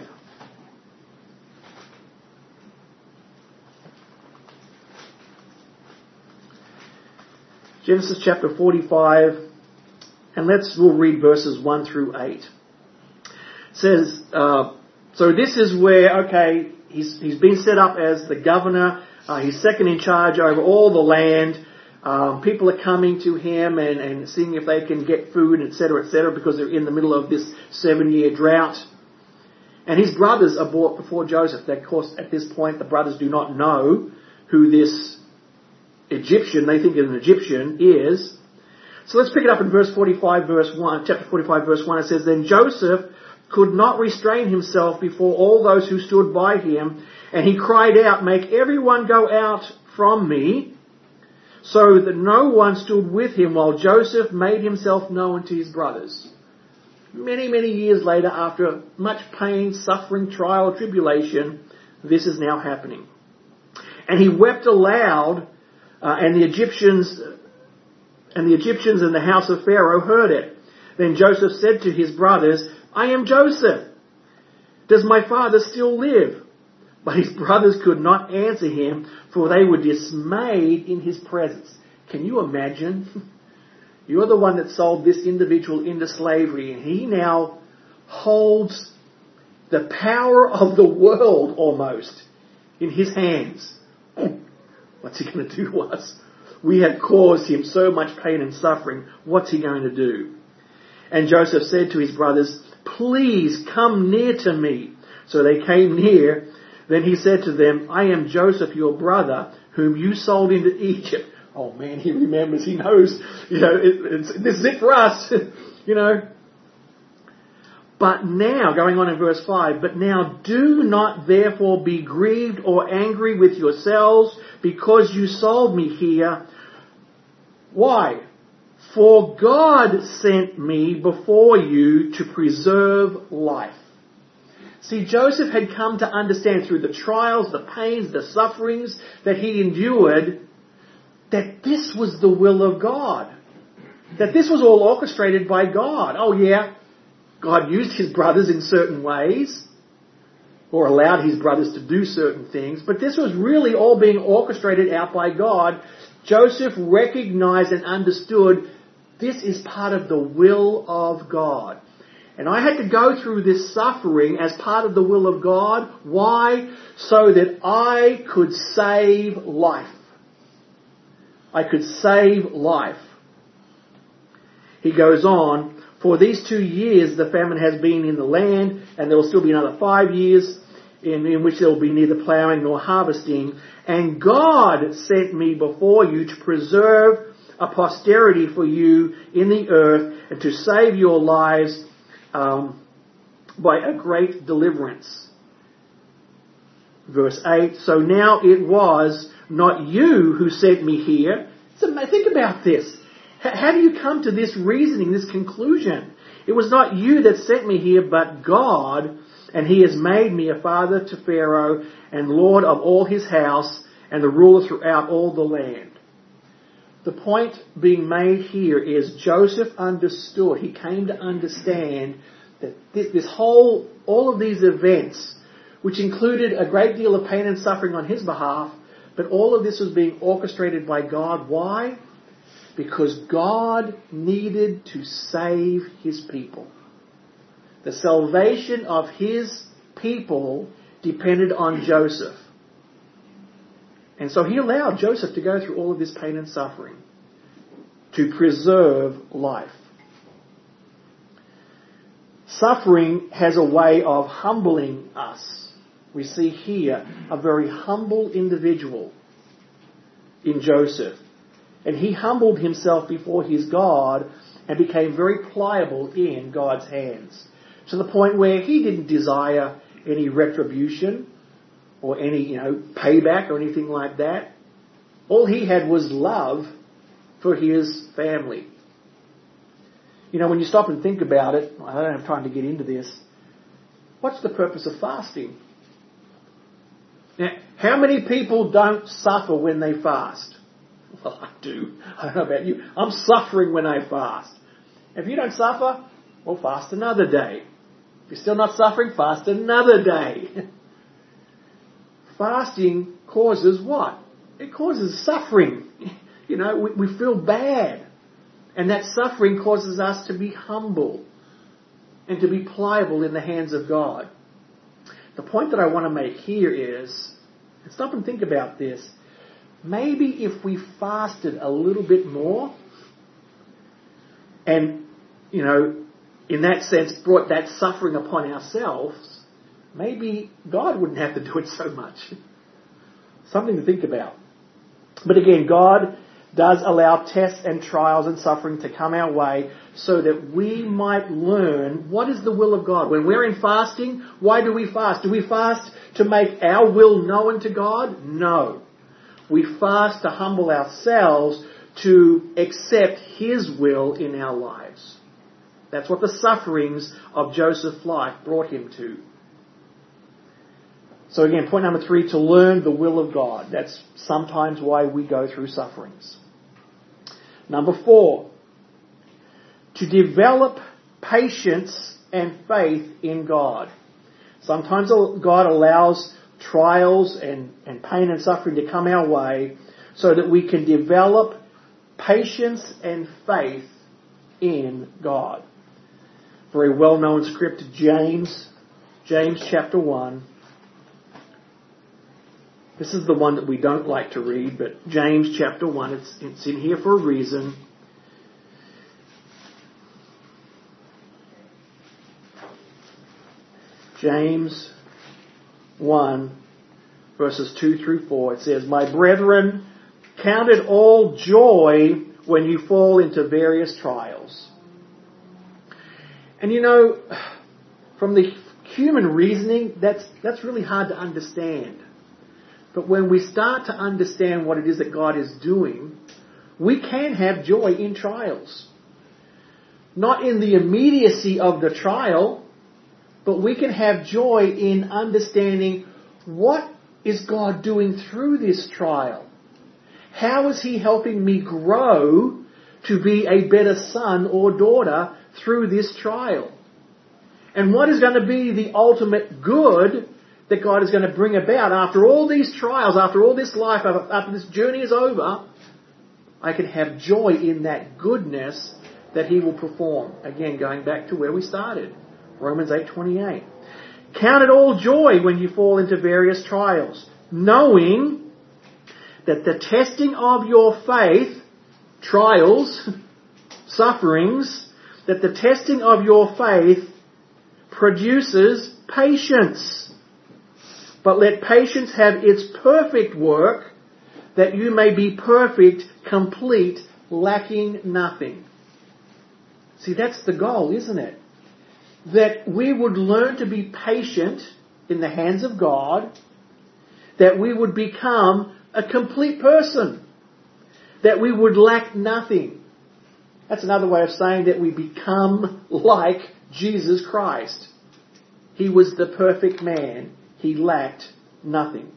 Genesis chapter 45, and we'll read verses 1 through 8. It says, so this is where, he's been set up as the governor. He's second in charge over all the land. People are coming to him and seeing if they can get food, etc., because they're in the middle of this 7-year drought. And his brothers are brought before Joseph. Of course, at this point, the brothers do not know who this Egyptian, they think an Egyptian, is. So let's pick it up in verse 45, verse 1, chapter 45, verse 1. It says, Then Joseph could not restrain himself before all those who stood by him, and he cried out, Make everyone go out from me. So that no one stood with him while Joseph made himself known to his brothers. Many, many years later, after much pain, suffering, trial, tribulation, this is now happening. And he wept aloud, and the Egyptians and the house of Pharaoh heard it. Then Joseph said to his brothers, I am Joseph. Does my father still live? But his brothers could not answer him, for they were dismayed in his presence. Can you imagine? You're the one that sold this individual into slavery, and he now holds the power of the world almost in his hands. What's he going to do to us? We have caused him so much pain and suffering. What's he going to do? And Joseph said to his brothers, Please come near to me. So they came near. Then he said to them, I am Joseph, your brother, whom you sold into Egypt. Oh man, he remembers, he knows, this is it for us, But now, going on in verse 5, But now do not therefore be grieved or angry with yourselves because you sold me here. Why? For God sent me before you to preserve life. See, Joseph had come to understand through the trials, the pains, the sufferings that he endured, that this was the will of God. That this was all orchestrated by God. Oh yeah, God used his brothers in certain ways, or allowed his brothers to do certain things, but this was really all being orchestrated out by God. Joseph recognized and understood this is part of the will of God. And I had to go through this suffering as part of the will of God. Why? So that I could save life. I could save life. He goes on, For these 2 years the famine has been in the land, and there will still be another 5 years in which there will be neither plowing nor harvesting. And God sent me before you to preserve a posterity for you in the earth and to save your lives by a great deliverance. Verse 8, so now it was not you who sent me here. So think about this. How do you come to this reasoning, this conclusion? It was not you that sent me here, but God, and He has made me a father to Pharaoh and Lord of all his house and the ruler throughout all the land. The point being made here is Joseph understood, he came to understand that all of these events, which included a great deal of pain and suffering on his behalf, but all of this was being orchestrated by God. Why? Because God needed to save His people. The salvation of His people depended on Joseph. And so He allowed Joseph to go through all of this pain and suffering to preserve life. Suffering has a way of humbling us. We see here a very humble individual in Joseph. And he humbled himself before his God and became very pliable in God's hands. To the point where he didn't desire any retribution or any, payback or anything like that. All he had was love for his family. When you stop and think about it, I don't have time to get into this. What's the purpose of fasting? Now, how many people don't suffer when they fast? Well, I do. I don't know about you. I'm suffering when I fast. If you don't suffer, well, fast another day. If you're still not suffering, fast another day. Fasting causes what? It causes suffering. We feel bad. And that suffering causes us to be humble and to be pliable in the hands of God. The point that I want to make here is, and stop and think about this, maybe if we fasted a little bit more and, in that sense brought that suffering upon ourselves, maybe God wouldn't have to do it so much. Something to think about. But again, God does allow tests and trials and suffering to come our way so that we might learn what is the will of God. When we're in fasting, why do we fast? Do we fast to make our will known to God? No. We fast to humble ourselves to accept His will in our lives. That's what the sufferings of Joseph's life brought him to. So again, point number 3, to learn the will of God. That's sometimes why we go through sufferings. Number 4, to develop patience and faith in God. Sometimes God allows trials and pain and suffering to come our way so that we can develop patience and faith in God. Very well-known script, James chapter 1. This is the one that we don't like to read, but James chapter 1, it's in here for a reason. James 1, verses 2 through 4, it says, My brethren, count it all joy when you fall into various trials. And from the human reasoning, that's really hard to understand. But when we start to understand what it is that God is doing, we can have joy in trials. Not in the immediacy of the trial, but we can have joy in understanding what is God doing through this trial. How is He helping me grow to be a better son or daughter through this trial? And what is going to be the ultimate good that God is going to bring about after all these trials, after all this life, after this journey is over? I can have joy in that goodness that He will perform. Again, going back to where we started, Romans 8:28. Count it all joy when you fall into various trials, knowing that the testing of your faith, trials, sufferings, that the testing of your faith produces patience. But let patience have its perfect work, that you may be perfect, complete, lacking nothing. See, that's the goal, isn't it? That we would learn to be patient in the hands of God, that we would become a complete person, that we would lack nothing. That's another way of saying that we become like Jesus Christ. He was the perfect man. He lacked nothing.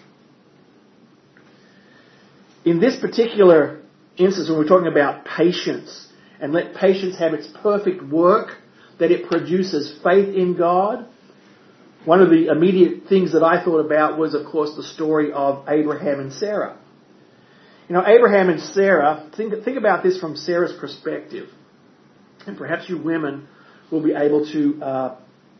In this particular instance, when we're talking about patience, and let patience have its perfect work, that it produces faith in God, one of the immediate things that I thought about was, of course, the story of Abraham and Sarah. You know, Abraham and Sarah, think about this from Sarah's perspective. And perhaps you women will be able to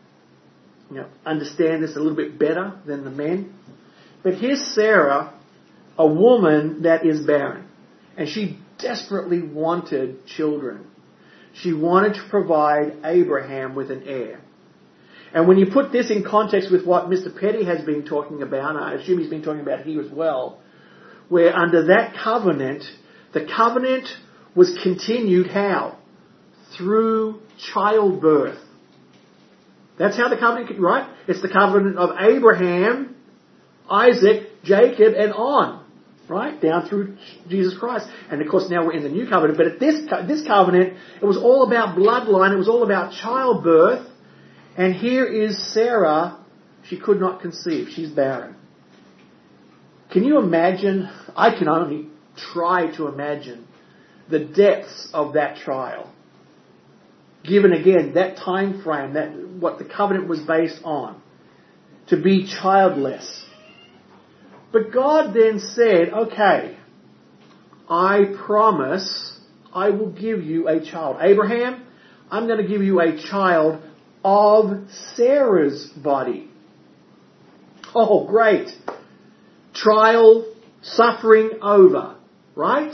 understand this a little bit better than the men. But here's Sarah, a woman that is barren. And she desperately wanted children. She wanted to provide Abraham with an heir. And when you put this in context with what Mr. Petty has been talking about, I assume he's been talking about here as well, where under that covenant, the covenant was continued how? Through childbirth. That's how the covenant, right? It's the covenant of Abraham, Isaac, Jacob, and on, right? Down through Jesus Christ. And of course now we're in the new covenant, but at this covenant, it was all about bloodline, it was all about childbirth. And here is Sarah, she could not conceive, she's barren. Can you imagine, I can only try to imagine the depths of that trial. Given again that time frame, that what the covenant was based on, to be childless. But God then said, okay, I promise I will give you a child. Abraham, I'm going to give you a child of Sarah's body. Oh, great. Trial, suffering over, right?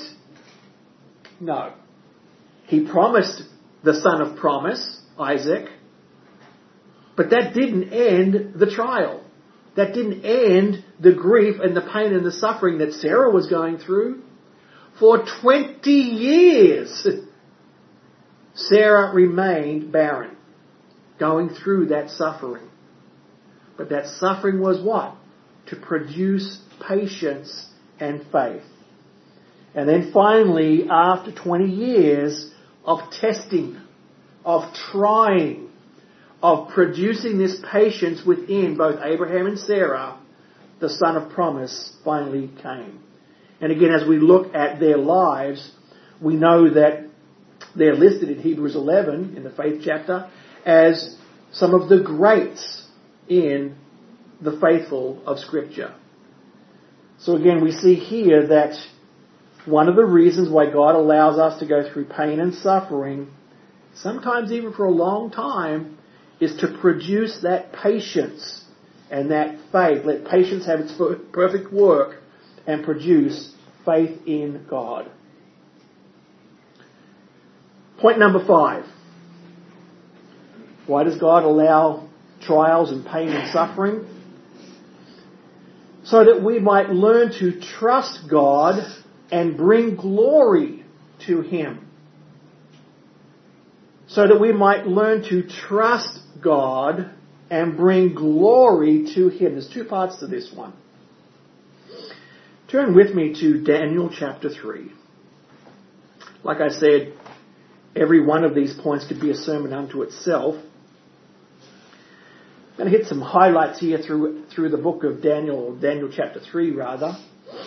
No. He promised the son of promise, Isaac, but that didn't end the trial. That didn't end the grief and the pain and the suffering that Sarah was going through. For 20 years, Sarah remained barren, going through that suffering. But that suffering was what? To produce patience and faith. And then finally, after 20 years of testing, of trying, of producing this patience within both Abraham and Sarah, the son of promise finally came. And again, as we look at their lives, we know that they're listed in Hebrews 11, in the faith chapter, as some of the greats in the faithful of Scripture. So again, we see here that one of the reasons why God allows us to go through pain and suffering, sometimes even for a long time, is to produce that patience and that faith. Let patience have its perfect work and produce faith in God. Point number 5. Why does God allow trials and pain and suffering? So that we might learn to trust God and bring glory to Him. So that we might learn to trust God and bring glory to Him. There's 2 parts to this one. Turn with me to Daniel chapter 3. Like I said, every one of these points could be a sermon unto itself. I'm going to hit some highlights here through the book of Daniel, or Daniel chapter 3 rather.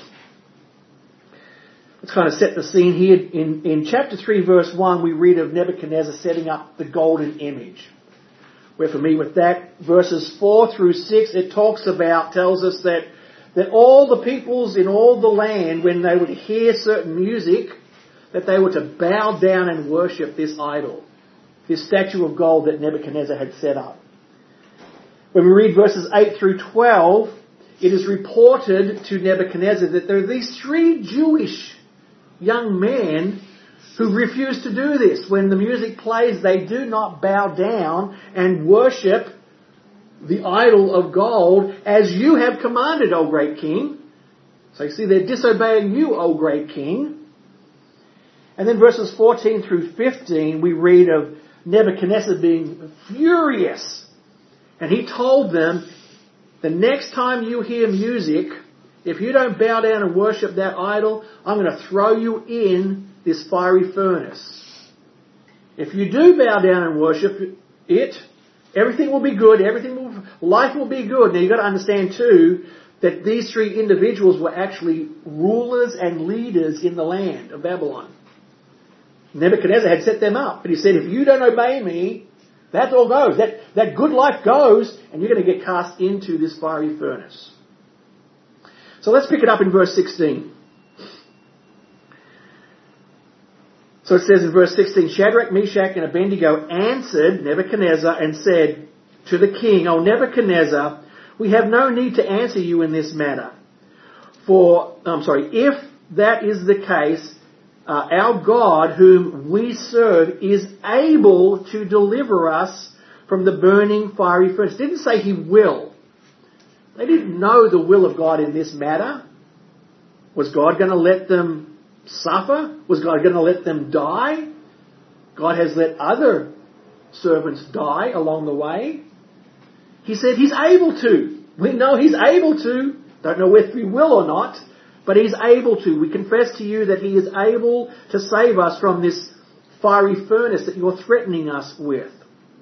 Let's kind of set the scene here. In chapter 3 verse 1 we read of Nebuchadnezzar setting up the golden image. We're familiar with that. Verses 4 through 6 tells us that all the peoples in all the land, when they would hear certain music, that they were to bow down and worship this idol, this statue of gold that Nebuchadnezzar had set up. When we read verses 8 through 12, it is reported to Nebuchadnezzar that there are these 3 Jewish young men who refuse to do this. When the music plays, they do not bow down and worship the idol of gold as you have commanded, O great king. So you see, they're disobeying you, O great king. And then verses 14 through 15, we read of Nebuchadnezzar being furious. And he told them, the next time you hear music, if you don't bow down and worship that idol, I'm going to throw you in this fiery furnace. If you do bow down and worship it, everything will be good. Life will be good. Now you've got to understand too that these three individuals were actually rulers and leaders in the land of Babylon. Nebuchadnezzar had set them up, but he said, if you don't obey me, that all goes. That good life goes, and you're going to get cast into this fiery furnace. So let's pick it up in verse 16. So it says in verse 16, Shadrach, Meshach, and Abednego answered Nebuchadnezzar and said to the king, O Nebuchadnezzar, we have no need to answer you in this matter. If that is the case, our God whom we serve is able to deliver us from the burning fiery furnace. It didn't say he will. They didn't know the will of God in this matter. Was God going to let them suffer? Was God going to let them die? God has let other servants die along the way. He said he's able to. We know he's able to. Don't know whether he will or not, but he's able to. We confess to you that he is able to save us from this fiery furnace that you're threatening us with.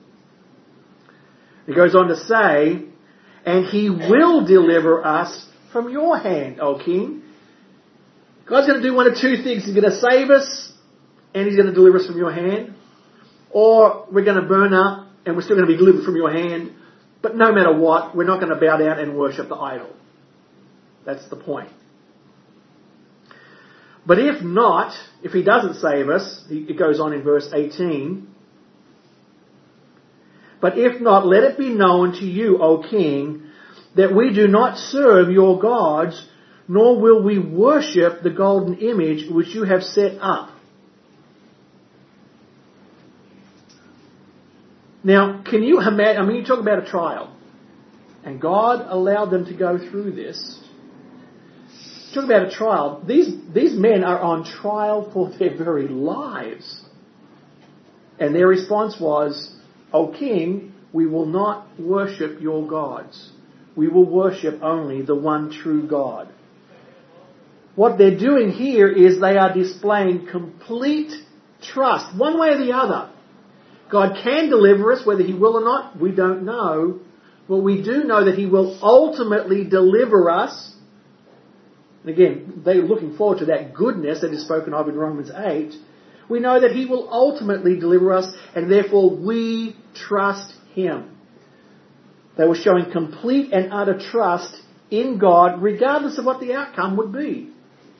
He goes on to say, and he will deliver us from your hand, O king. God's going to do one of two things. He's going to save us and he's going to deliver us from your hand. Or we're going to burn up and we're still going to be delivered from your hand. But no matter what, we're not going to bow down and worship the idol. That's the point. But if not, if he doesn't save us, it goes on in verse 18. But if not, let it be known to you, O king, that we do not serve your gods, nor will we worship the golden image which you have set up. Now, can you imagine, you talk about a trial, and God allowed them to go through this. Talk about a trial. These men are on trial for their very lives. And their response was, O king, we will not worship your gods. We will worship only the one true God. What they're doing here is they are displaying complete trust, one way or the other. God can deliver us, whether he will or not, we don't know. But we do know that he will ultimately deliver us. And again, they're looking forward to that goodness that is spoken of in Romans 8. We know that he will ultimately deliver us, and therefore we trust him. They were showing complete and utter trust in God, regardless of what the outcome would be.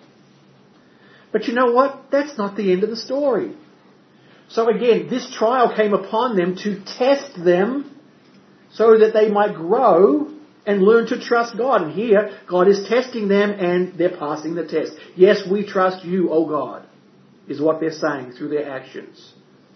But you know what? That's not the end of the story. So again, this trial came upon them to test them so that they might grow and learn to trust God. And here, God is testing them and they're passing the test. Yes, we trust you, O God, is what they're saying through their actions.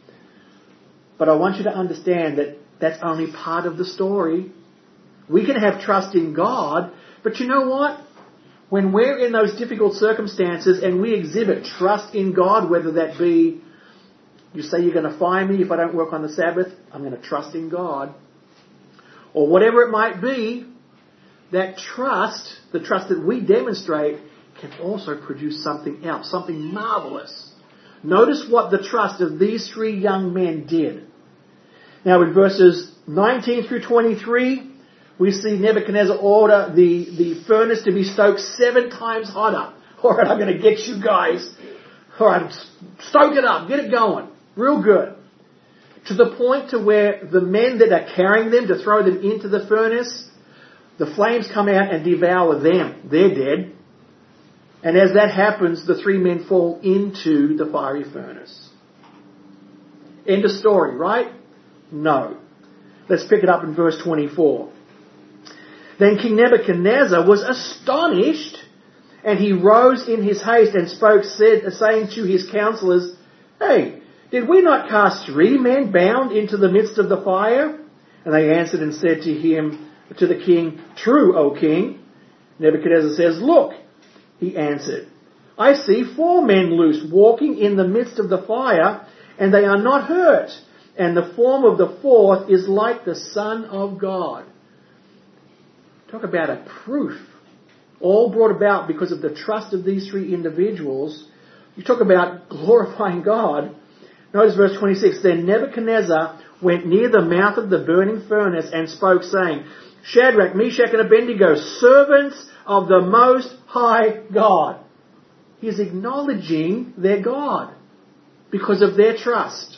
But I want you to understand that that's only part of the story. We can have trust in God, but you know what? When we're in those difficult circumstances and we exhibit trust in God, whether that be, you say you're going to fine me if I don't work on the Sabbath, I'm going to trust in God. Or whatever it might be, that trust, the trust that we demonstrate, can also produce something else, something marvelous. Notice what the trust of these three young men did. Now in verses 19 through 23, we see Nebuchadnezzar order the furnace to be stoked 7 times hotter. All right, I'm going to get you guys. All right, stoke it up, get it going. Real good. To the point to where the men that are carrying them to throw them into the furnace, the flames come out and devour them. They're dead. And as that happens, the 3 men fall into the fiery furnace. End of story, right? No. Let's pick it up in verse 24. Then King Nebuchadnezzar was astonished, and he rose in his haste and spoke, saying to his counselors, Hey, did we not cast 3 men bound into the midst of the fire? And they answered and said to the king, True, O king. Nebuchadnezzar says, Look, he answered, I see 4 men loose walking in the midst of the fire, and they are not hurt. And the form of the 4th is like the Son of God. Talk about a proof. All brought about because of the trust of these 3 individuals. You talk about glorifying God. Notice verse 26. Then Nebuchadnezzar went near the mouth of the burning furnace and spoke, saying, Shadrach, Meshach, and Abednego, servants of the Most High God. He is acknowledging their God because of their trust.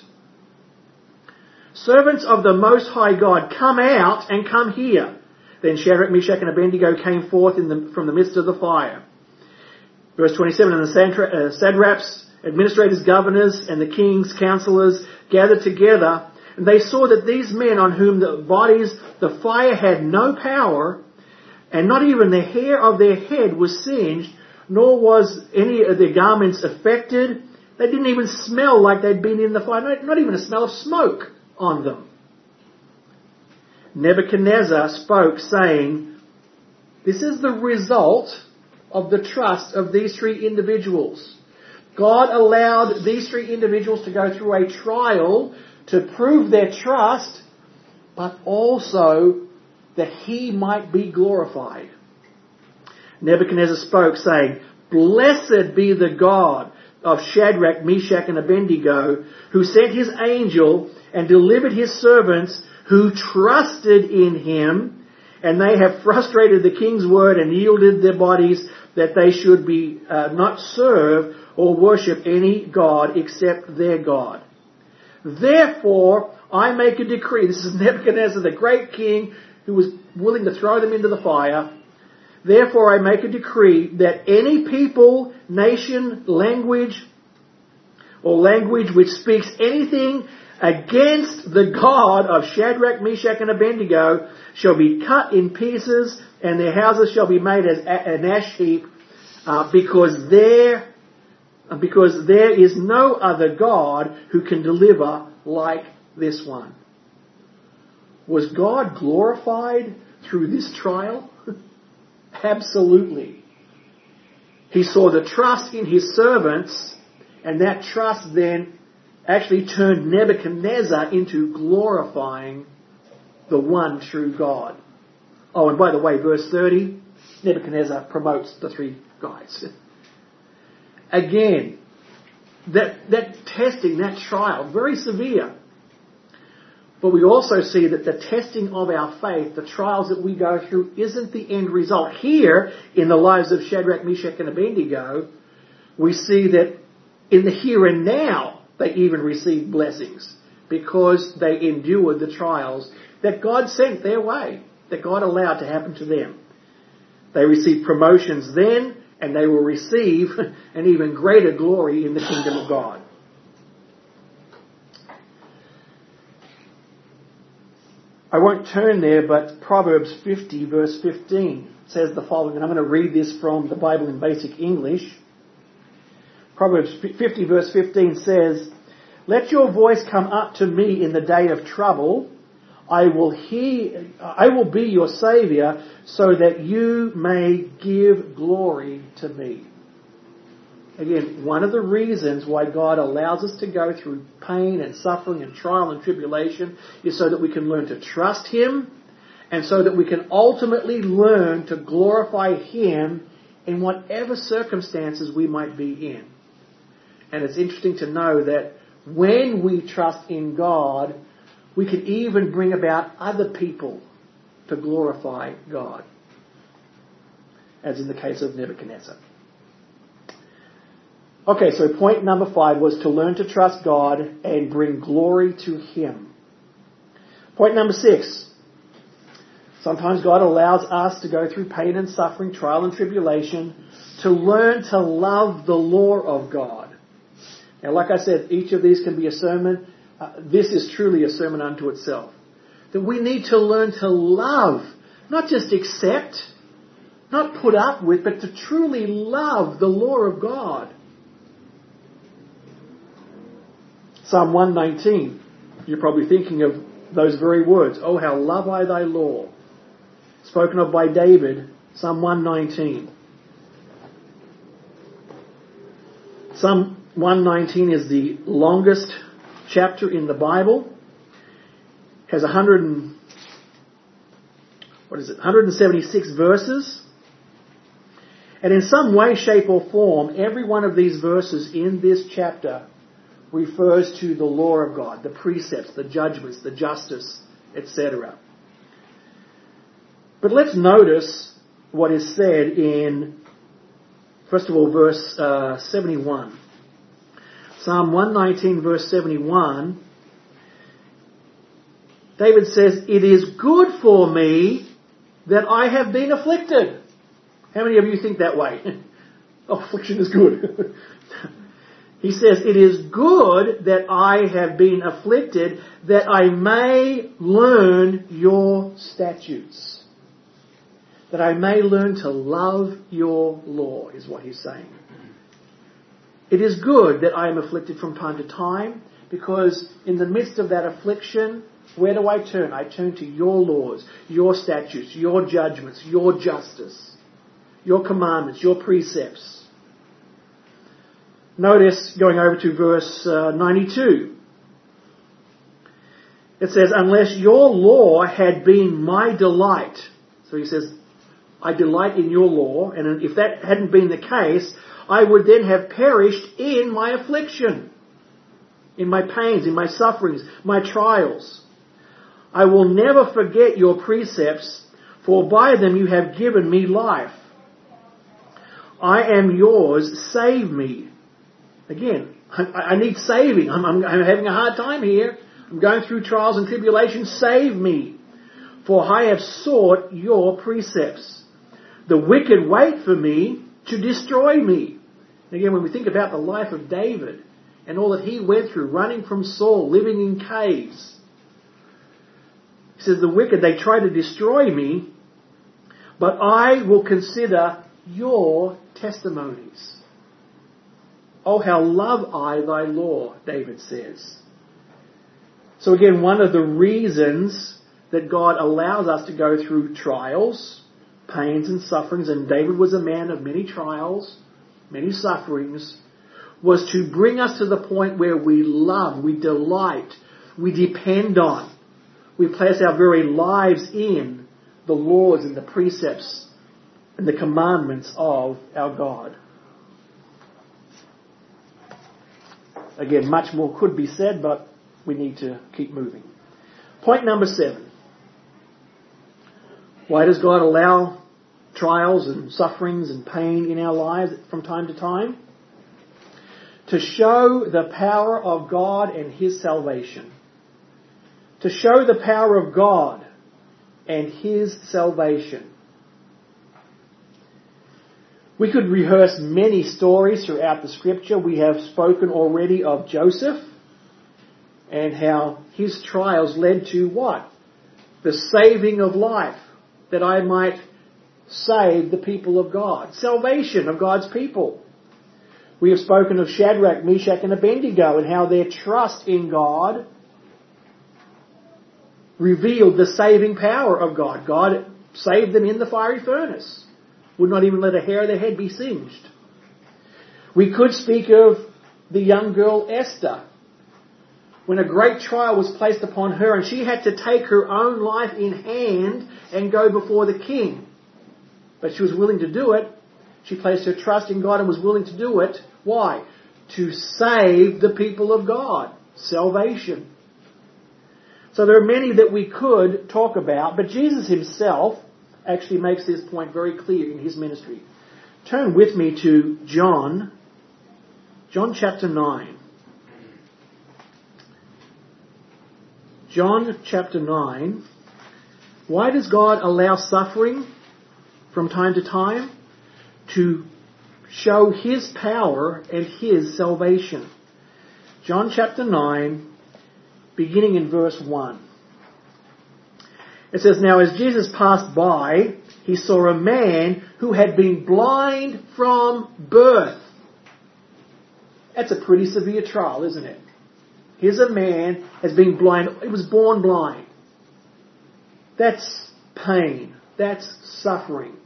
Servants of the Most High God, come out and come here. Then Shadrach, Meshach, and Abednego came forth from the midst of the fire. Verse 27, and the satraps, administrators, governors, and the king's counselors gathered together, and they saw that these men on whom the fire had no power, and not even the hair of their head was singed, nor was any of their garments affected. They didn't even smell like they'd been in the fire, not even a smell of smoke on them. Nebuchadnezzar spoke, saying, This is the result of the trust of these 3 individuals. God allowed these 3 individuals to go through a trial to prove their trust, but also that He might be glorified. Nebuchadnezzar spoke, saying, Blessed be the God of Shadrach, Meshach, and Abednego, who sent His angel and delivered His servants who trusted in Him, and they have frustrated the king's word and yielded their bodies that they should be not serve or worship any god except their God. Therefore, I make a decree. This is Nebuchadnezzar, the great king, who was willing to throw them into the fire. Therefore, I make a decree that any people, nation, language, or language which speaks anything against the God of Shadrach, Meshach, and Abednego shall be cut in pieces, and their houses shall be made as an ash heap, because there is no other God who can deliver like this one. Was God glorified through this trial? Absolutely. He saw the trust in His servants, and that trust then actually turned Nebuchadnezzar into glorifying the one true God. Oh, and by the way, verse 30, Nebuchadnezzar promotes the 3 guys. Again, that testing, that trial, very severe. But we also see that the testing of our faith, the trials that we go through, isn't the end result. Here, in the lives of Shadrach, Meshach, and Abednego, we see that in the here and now, they even received blessings because they endured the trials that God sent their way, that God allowed to happen to them. They received promotions then, and they will receive an even greater glory in the kingdom of God. I won't turn there, but Proverbs 50 verse 15 says the following, and I'm going to read this from the Bible in Basic English. Proverbs 50 verse 15 says, Let your voice come up to me in the day of trouble. I will be your Saviour, so that you may give glory to me. Again, one of the reasons why God allows us to go through pain and suffering and trial and tribulation is so that we can learn to trust Him, and so that we can ultimately learn to glorify Him in whatever circumstances we might be in. And it's interesting to know that when we trust in God, we can even bring about other people to glorify God, as in the case of Nebuchadnezzar. Okay, so point number 5 was to learn to trust God and bring glory to Him. Point number 6. Sometimes God allows us to go through pain and suffering, trial and tribulation, to learn to love the law of God. Now, like I said, each of these can be a sermon. This is truly a sermon unto itself. That we need to learn to love, not just accept, not put up with, but to truly love the law of God. Psalm 119. You're probably thinking of those very words. Oh, how love I thy law. Spoken of by David, Psalm 119. Psalm 119 is the longest chapter in the Bible. It has 176 verses. And in some way, shape or form, every one of these verses in this chapter refers to the law of God, the precepts, the judgments, the justice, etc. But let's notice what is said in, first of all, verse 71. Psalm 119, verse 71, David says, "It is good for me that I have been afflicted." How many of you think that way? Oh, affliction is good. He says, "It is good that I have been afflicted, that I may learn your statutes." That I may learn to love your law, is what he's saying. It is good that I am afflicted from time to time, because in the midst of that affliction, where do I turn? I turn to your laws, your statutes, your judgments, your justice, your commandments, your precepts. Notice, going over to verse 92, it says, "Unless your law had been my delight." So he says, I delight in your law, and if that hadn't been the case, I would then have perished in my affliction, in my pains, in my sufferings, my trials. "I will never forget your precepts, for by them you have given me life. I am yours, save me." Again, I need saving. I'm having a hard time here. I'm going through trials and tribulations. Save me, for I have sought your precepts. The wicked wait for me to destroy me. And again, when we think about the life of David and all that he went through, running from Saul, living in caves, he says, the wicked, they try to destroy me, but I will consider your testimonies. Oh, how love I thy law, David says. So again, one of the reasons that God allows us to go through trials, pains and sufferings, and David was a man of many trials, many sufferings, was to bring us to the point where we love, we delight, we depend on, we place our very lives in the laws and the precepts and the commandments of our God. Again, much more could be said, but we need to keep moving. Point number 7. Why does God allow trials and sufferings and pain in our lives from time to time? To show the power of God and His salvation. To show the power of God and His salvation. We could rehearse many stories throughout the Scripture. We have spoken already of Joseph and how his trials led to what? The saving of life, that I might save the people of God. Salvation of God's people. We have spoken of Shadrach, Meshach and Abednego and how their trust in God revealed the saving power of God. God saved them in the fiery furnace. Would not even let a hair of their head be singed. We could speak of the young girl Esther, when a great trial was placed upon her and she had to take her own life in hand and go before the king. But she was willing to do it. She placed her trust in God and was willing to do it. Why? To save the people of God. Salvation. So there are many that we could talk about, but Jesus Himself actually makes this point very clear in His ministry. Turn with me to John chapter 9. John chapter 9. Why does God allow suffering from time to time? To show His power and His salvation. John chapter 9, beginning in verse 1. It says, "Now as Jesus passed by, He saw a man who had been blind from birth." That's a pretty severe trial, isn't it? Here's a man has been blind. He was born blind. That's pain. That's suffering.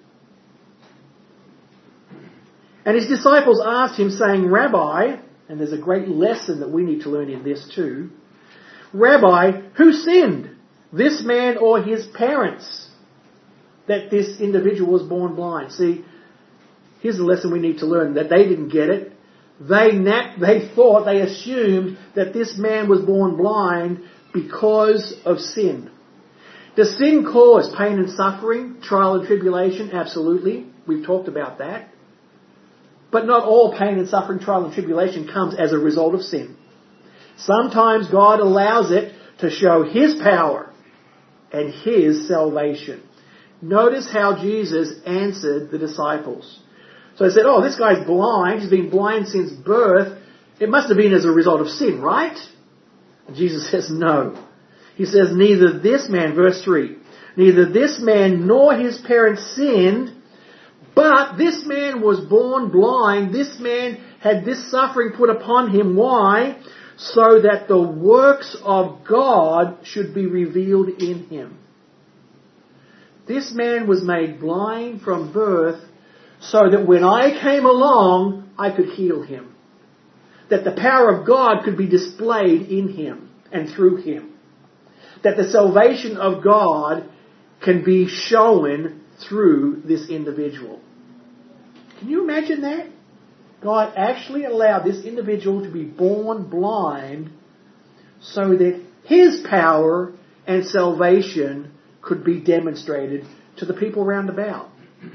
And his disciples asked him, saying, Rabbi, and there's a great lesson that we need to learn in this too. Rabbi, who sinned, this man or his parents, that this individual was born blind? See, here's the lesson we need to learn, that they didn't get it. They assumed that this man was born blind because of sin. Does sin cause pain and suffering, trial and tribulation? Absolutely. We've talked about that. But not all pain and suffering, trial and tribulation comes as a result of sin. Sometimes God allows it to show His power and His salvation. Notice how Jesus answered the disciples. So they said, oh, this guy's blind. He's been blind since birth. It must have been as a result of sin, right? And Jesus says, no. He says, neither this man, verse 3, neither this man nor his parents sinned, but this man was born blind. This man had this suffering put upon him. Why? So that the works of God should be revealed in him. This man was made blind from birth so that when I came along, I could heal him. That the power of God could be displayed in him and through him. That the salvation of God can be shown through this individual. Can you imagine that? God actually allowed this individual to be born blind so that His power and salvation could be demonstrated to the people round about.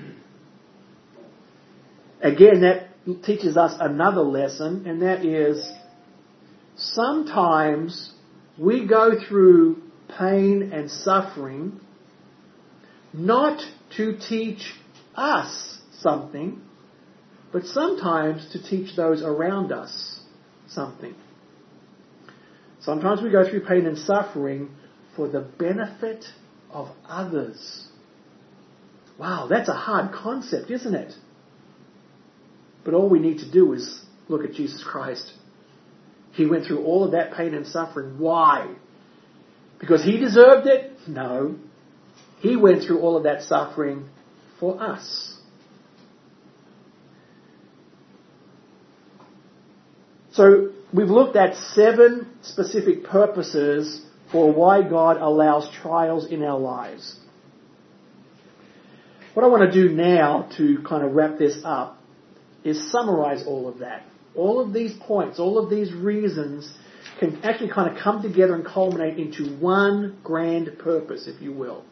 Again, that teaches us another lesson, and that is sometimes we go through pain and suffering not to teach us something, but sometimes to teach those around us something. Sometimes we go through pain and suffering for the benefit of others. Wow, that's a hard concept, isn't it? But all we need to do is look at Jesus Christ. He went through all of that pain and suffering. Why? Because He deserved it? No. He went through all of that suffering for us. So we've looked at 7 specific purposes for why God allows trials in our lives. What I want to do now to kind of wrap this up is summarize all of that. All of these points, all of these reasons can actually kind of come together and culminate into one grand purpose, if you will.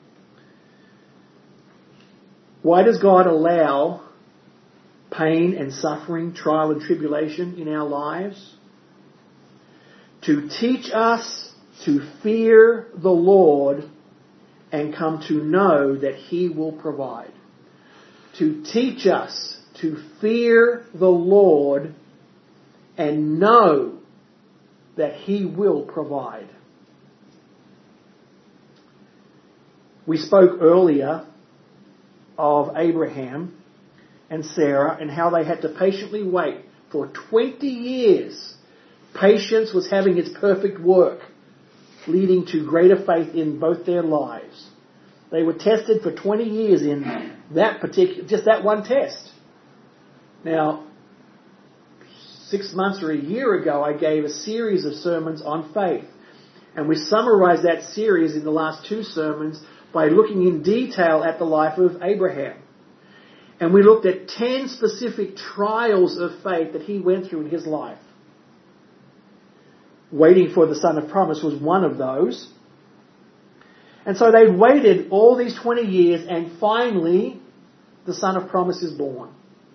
Why does God allow pain and suffering, trial and tribulation in our lives? To teach us to fear the Lord and come to know that He will provide. To teach us to fear the Lord and know that He will provide. We spoke earlier of Abraham and Sarah and how they had to patiently wait for 20 years. Patience was having its perfect work, leading to greater faith in both their lives. They were tested for 20 years in just that one test. Now, 6 months or a year ago, I gave a series of sermons on faith. And we summarized that series in the last 2 sermons by looking in detail at the life of Abraham. And we looked at 10 specific trials of faith that he went through in his life. Waiting for the Son of Promise was one of those. And so they waited all these 20 years, and finally the Son of Promise is born.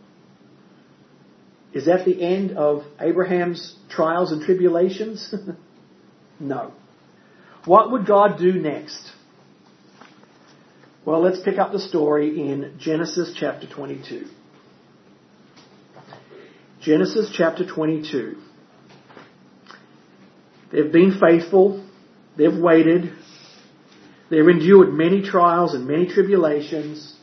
Is that the end of Abraham's trials and tribulations? No. What would God do next? Well, let's pick up the story in Genesis chapter 22. Genesis chapter 22. They've been faithful. They've waited. They've endured many trials and many tribulations.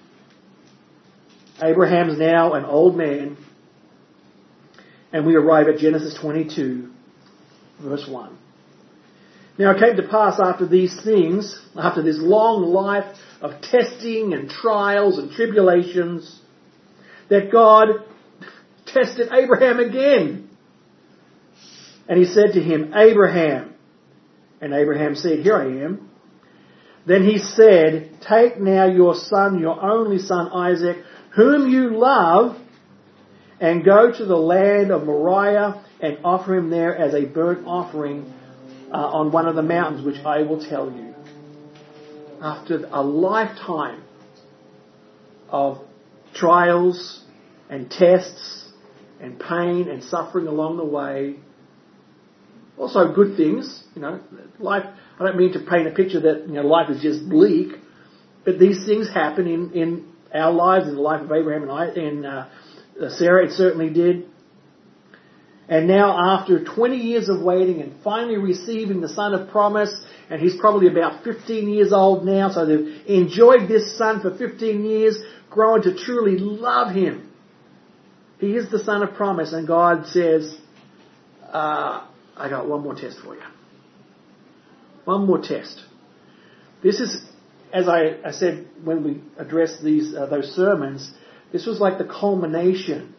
Abraham's now an old man. And we arrive at Genesis 22. verse 1. Now it came to pass after these things, after this long life of testing and trials and tribulations, that God tested Abraham again. And he said to him, Abraham. And Abraham said, Here I am. Then he said, Take now your son, your only son Isaac, whom you love, and go to the land of Moriah and offer him there as a burnt offering on one of the mountains, which I will tell you. After a lifetime of trials and tests and pain and suffering along the way, also good things, life. I don't mean to paint a picture that life is just bleak, but these things happen in our lives, in the life of Abraham and Sarah. It certainly did. And now after 20 years of waiting and finally receiving the son of promise, and he's probably about 15 years old now, so they've enjoyed this son for 15 years, grown to truly love him. He is the son of promise, and God says, I got one more test for you. One more test. This is, as I said when we addressed those sermons, this was like the culmination,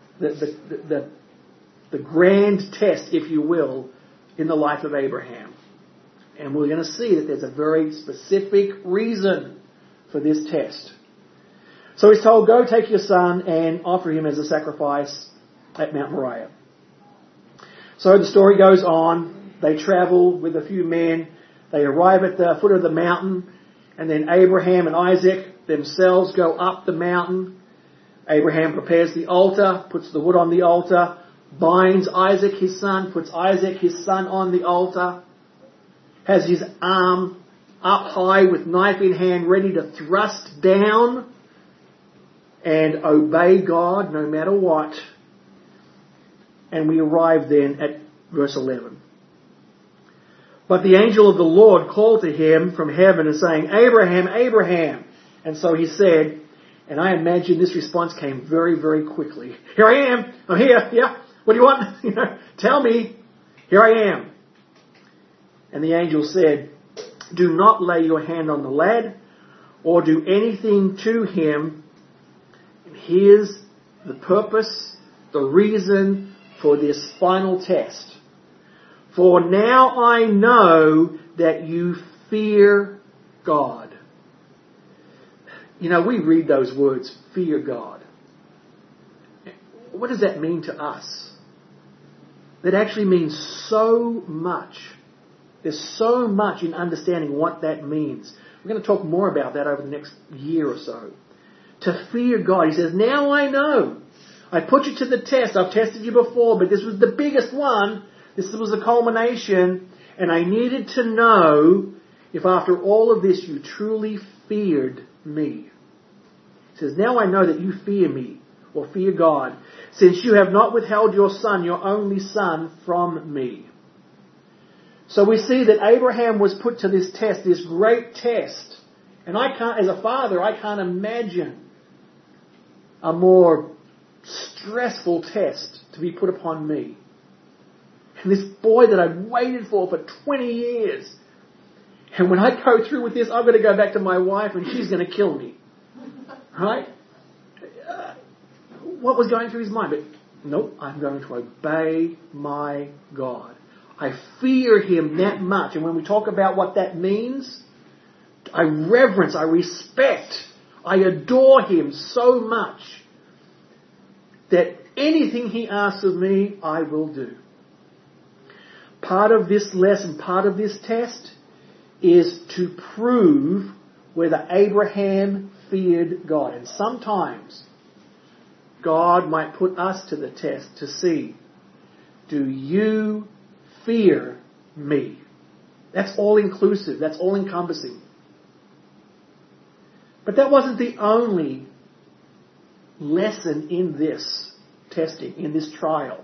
the grand test, if you will, in the life of Abraham. And we're going to see that there's a very specific reason for this test. So he's told, go take your son and offer him as a sacrifice at Mount Moriah. So the story goes on. They travel with a few men. They arrive at the foot of the mountain. And then Abraham and Isaac themselves go up the mountain. Abraham prepares the altar, puts the wood on the altar, binds Isaac his son, puts Isaac his son on the altar, has his arm up high with knife in hand ready to thrust down and obey God no matter what. And we arrive then at verse 11. But the angel of the Lord called to him from heaven and saying, Abraham, Abraham. And so he said, and I imagine this response came very, very quickly. Here I am. I'm here. Yeah. What do you want? Tell me. Here I am. And the angel said, do not lay your hand on the lad or do anything to him. And here's the purpose, the reason for this final test. For now I know that you fear God. We read those words, fear God. What does that mean to us? That actually means so much. There's so much in understanding what that means. We're going to talk more about that over the next year or so. To fear God. He says, now I know. I put you to the test. I've tested you before, but this was the biggest one. This was the culmination. And I needed to know if after all of this you truly feared me. He says, now I know that you fear me, or fear God, since you have not withheld your son, your only son, from me. So we see that Abraham was put to this test, this great test. And as a father, I can't imagine a more stressful test to be put upon me. And this boy that I've waited for 20 years. And when I go through with this, I'm going to go back to my wife and she's going to kill me. Right? What was going through his mind? But nope, I'm going to obey my God. I fear him that much. And when we talk about what that means, I reverence, I respect, I adore him so much that anything he asks of me, I will do. Part of this lesson, part of this test, is to prove whether Abraham feared God. And sometimes God might put us to the test to see, do you fear me? That's all inclusive. That's all encompassing. But that wasn't the only lesson in this testing, in this trial.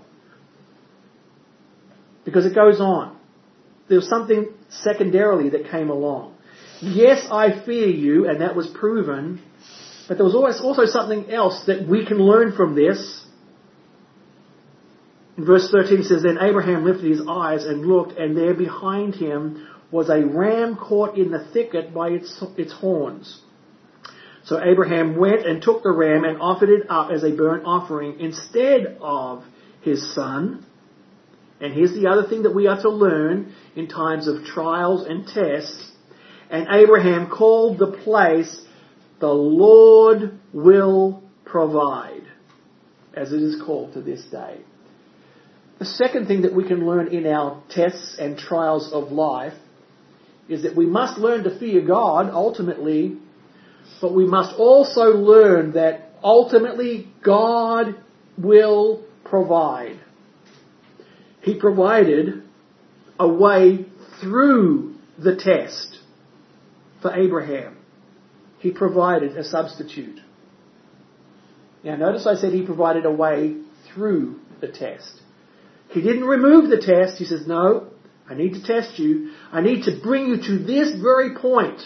Because it goes on. There was something secondarily that came along. Yes, I fear you, and that was proven. But there was also something else that we can learn from this. In verse 13 it says, Then Abraham lifted his eyes and looked, and there behind him was a ram caught in the thicket by its horns. So Abraham went and took the ram and offered it up as a burnt offering instead of his son. And here's the other thing that we are to learn in times of trials and tests. And Abraham called the place, the Lord will provide, as it is called to this day. The second thing that we can learn in our tests and trials of life is that we must learn to fear God ultimately, but we must also learn that ultimately God will provide. He provided a way through the test for Abraham. He provided a substitute. Now notice I said he provided a way through the test. He didn't remove the test. He says, no, I need to test you. I need to bring you to this very point.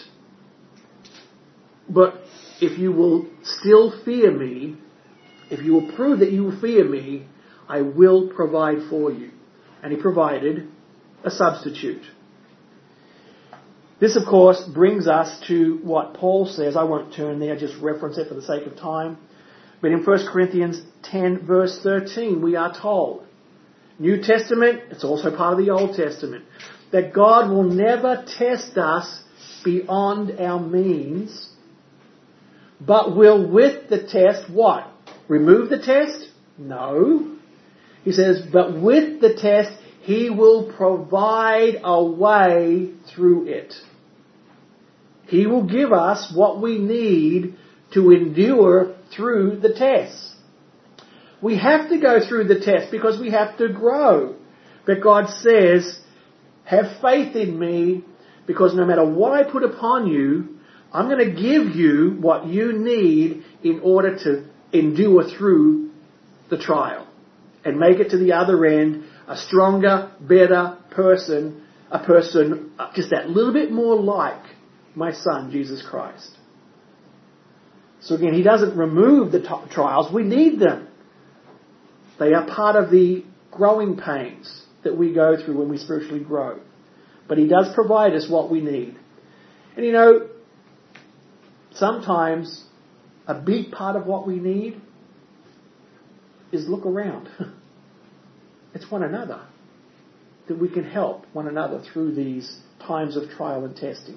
But if you will still fear me, if you will prove that you will fear me, I will provide for you. And he provided a substitute. This, of course, brings us to what Paul says. I won't turn there, just reference it for the sake of time. But in 1 Corinthians 10, verse 13, we are told, New Testament, it's also part of the Old Testament, that God will never test us beyond our means, but will with the test, what? Remove the test? No. He says, but with the test, He will provide a way through it. He will give us what we need to endure through the test. We have to go through the test because we have to grow. But God says, have faith in me, because no matter what I put upon you, I'm going to give you what you need in order to endure through the trial and make it to the other end a stronger, better person, a person just that little bit more like my Son, Jesus Christ. So again, He doesn't remove the trials. We need them. They are part of the growing pains that we go through when we spiritually grow. But He does provide us what we need. And you know, sometimes a big part of what we need is look around. It's one another. That we can help one another through these times of trial and testing.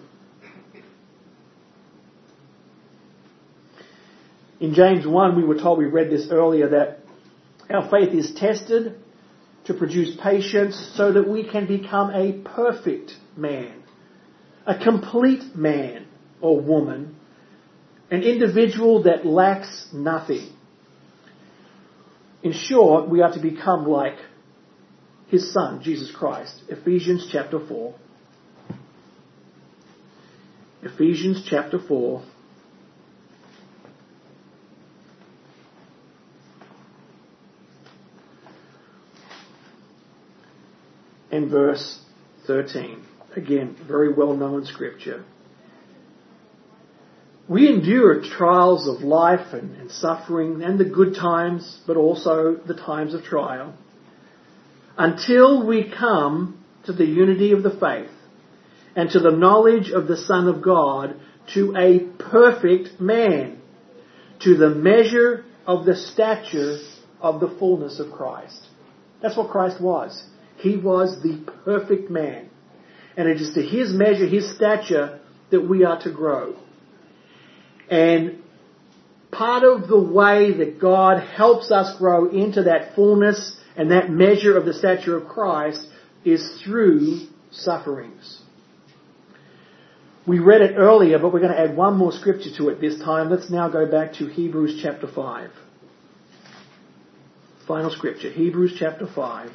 In James 1, we were told, we read this earlier, that our faith is tested to produce patience so that we can become a perfect man, a complete man or woman, an individual that lacks nothing. In short, we are to become like His Son, Jesus Christ. Ephesians chapter 4. Ephesians chapter 4. And verse 13. Again, very well-known scripture. We endure trials of life and suffering and the good times, but also the times of trial, until we come to the unity of the faith and to the knowledge of the Son of God, to a perfect man, to the measure of the stature of the fullness of Christ. That's what Christ was. He was the perfect man. And it is to His measure, His stature, that we are to grow. And part of the way that God helps us grow into that fullness and that measure of the stature of Christ is through sufferings. We read it earlier, but we're going to add one more scripture to it this time. Let's now go back to Hebrews chapter 5. Final scripture, Hebrews chapter 5.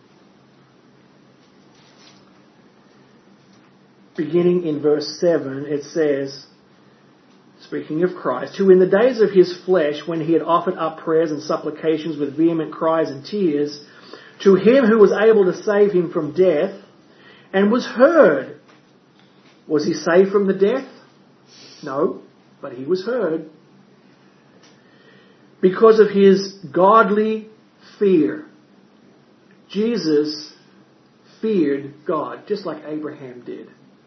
Beginning in verse 7, it says, speaking of Christ, who in the days of His flesh, when He had offered up prayers and supplications with vehement cries and tears, to Him who was able to save Him from death, and was heard. Was He saved from the death? No, but He was heard. Because of His godly fear. Jesus feared God, just like Abraham did.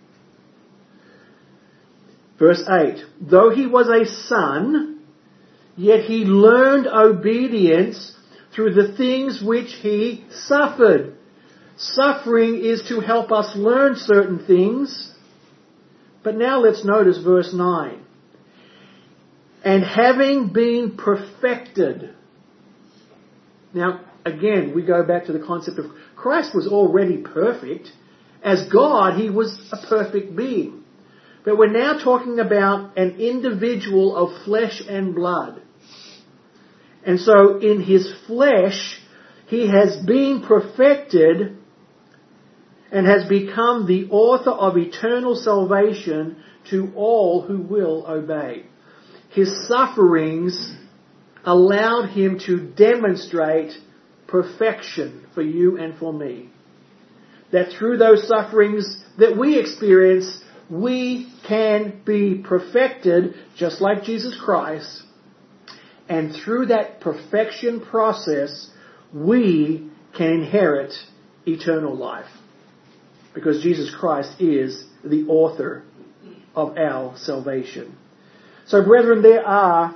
Verse 8, though he was a son, yet he learned obedience through the things which he suffered. Suffering is to help us learn certain things. But now let's notice verse 9. And having been perfected. Now, again, we go back to the concept of Christ was already perfect. As God, he was a perfect being. But we're now talking about an individual of flesh and blood. And so in his flesh, he has been perfected and has become the author of eternal salvation to all who will obey. His sufferings allowed him to demonstrate perfection for you and for me. That through those sufferings that we experience, we can be perfected just like Jesus Christ. And through that perfection process, we can inherit eternal life. Because Jesus Christ is the author of our salvation. So, brethren, there are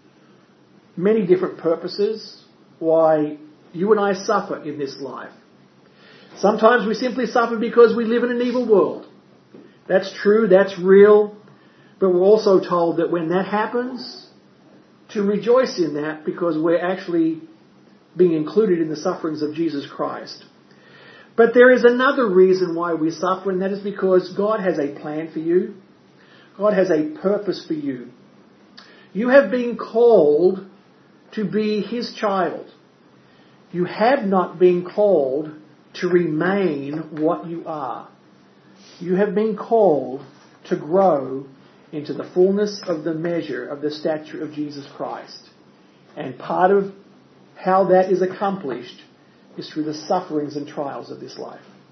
many different purposes why you and I suffer in this life. Sometimes we simply suffer because we live in an evil world. That's true, that's real. But we're also told that when that happens, to rejoice in that because we're actually being included in the sufferings of Jesus Christ. But there is another reason why we suffer, and that is because God has a plan for you. God has a purpose for you. You have been called to be His child. You have not been called to remain what you are. You have been called to grow into the fullness of the measure of the stature of Jesus Christ. And part of how that is accomplished is through the sufferings and trials of this life.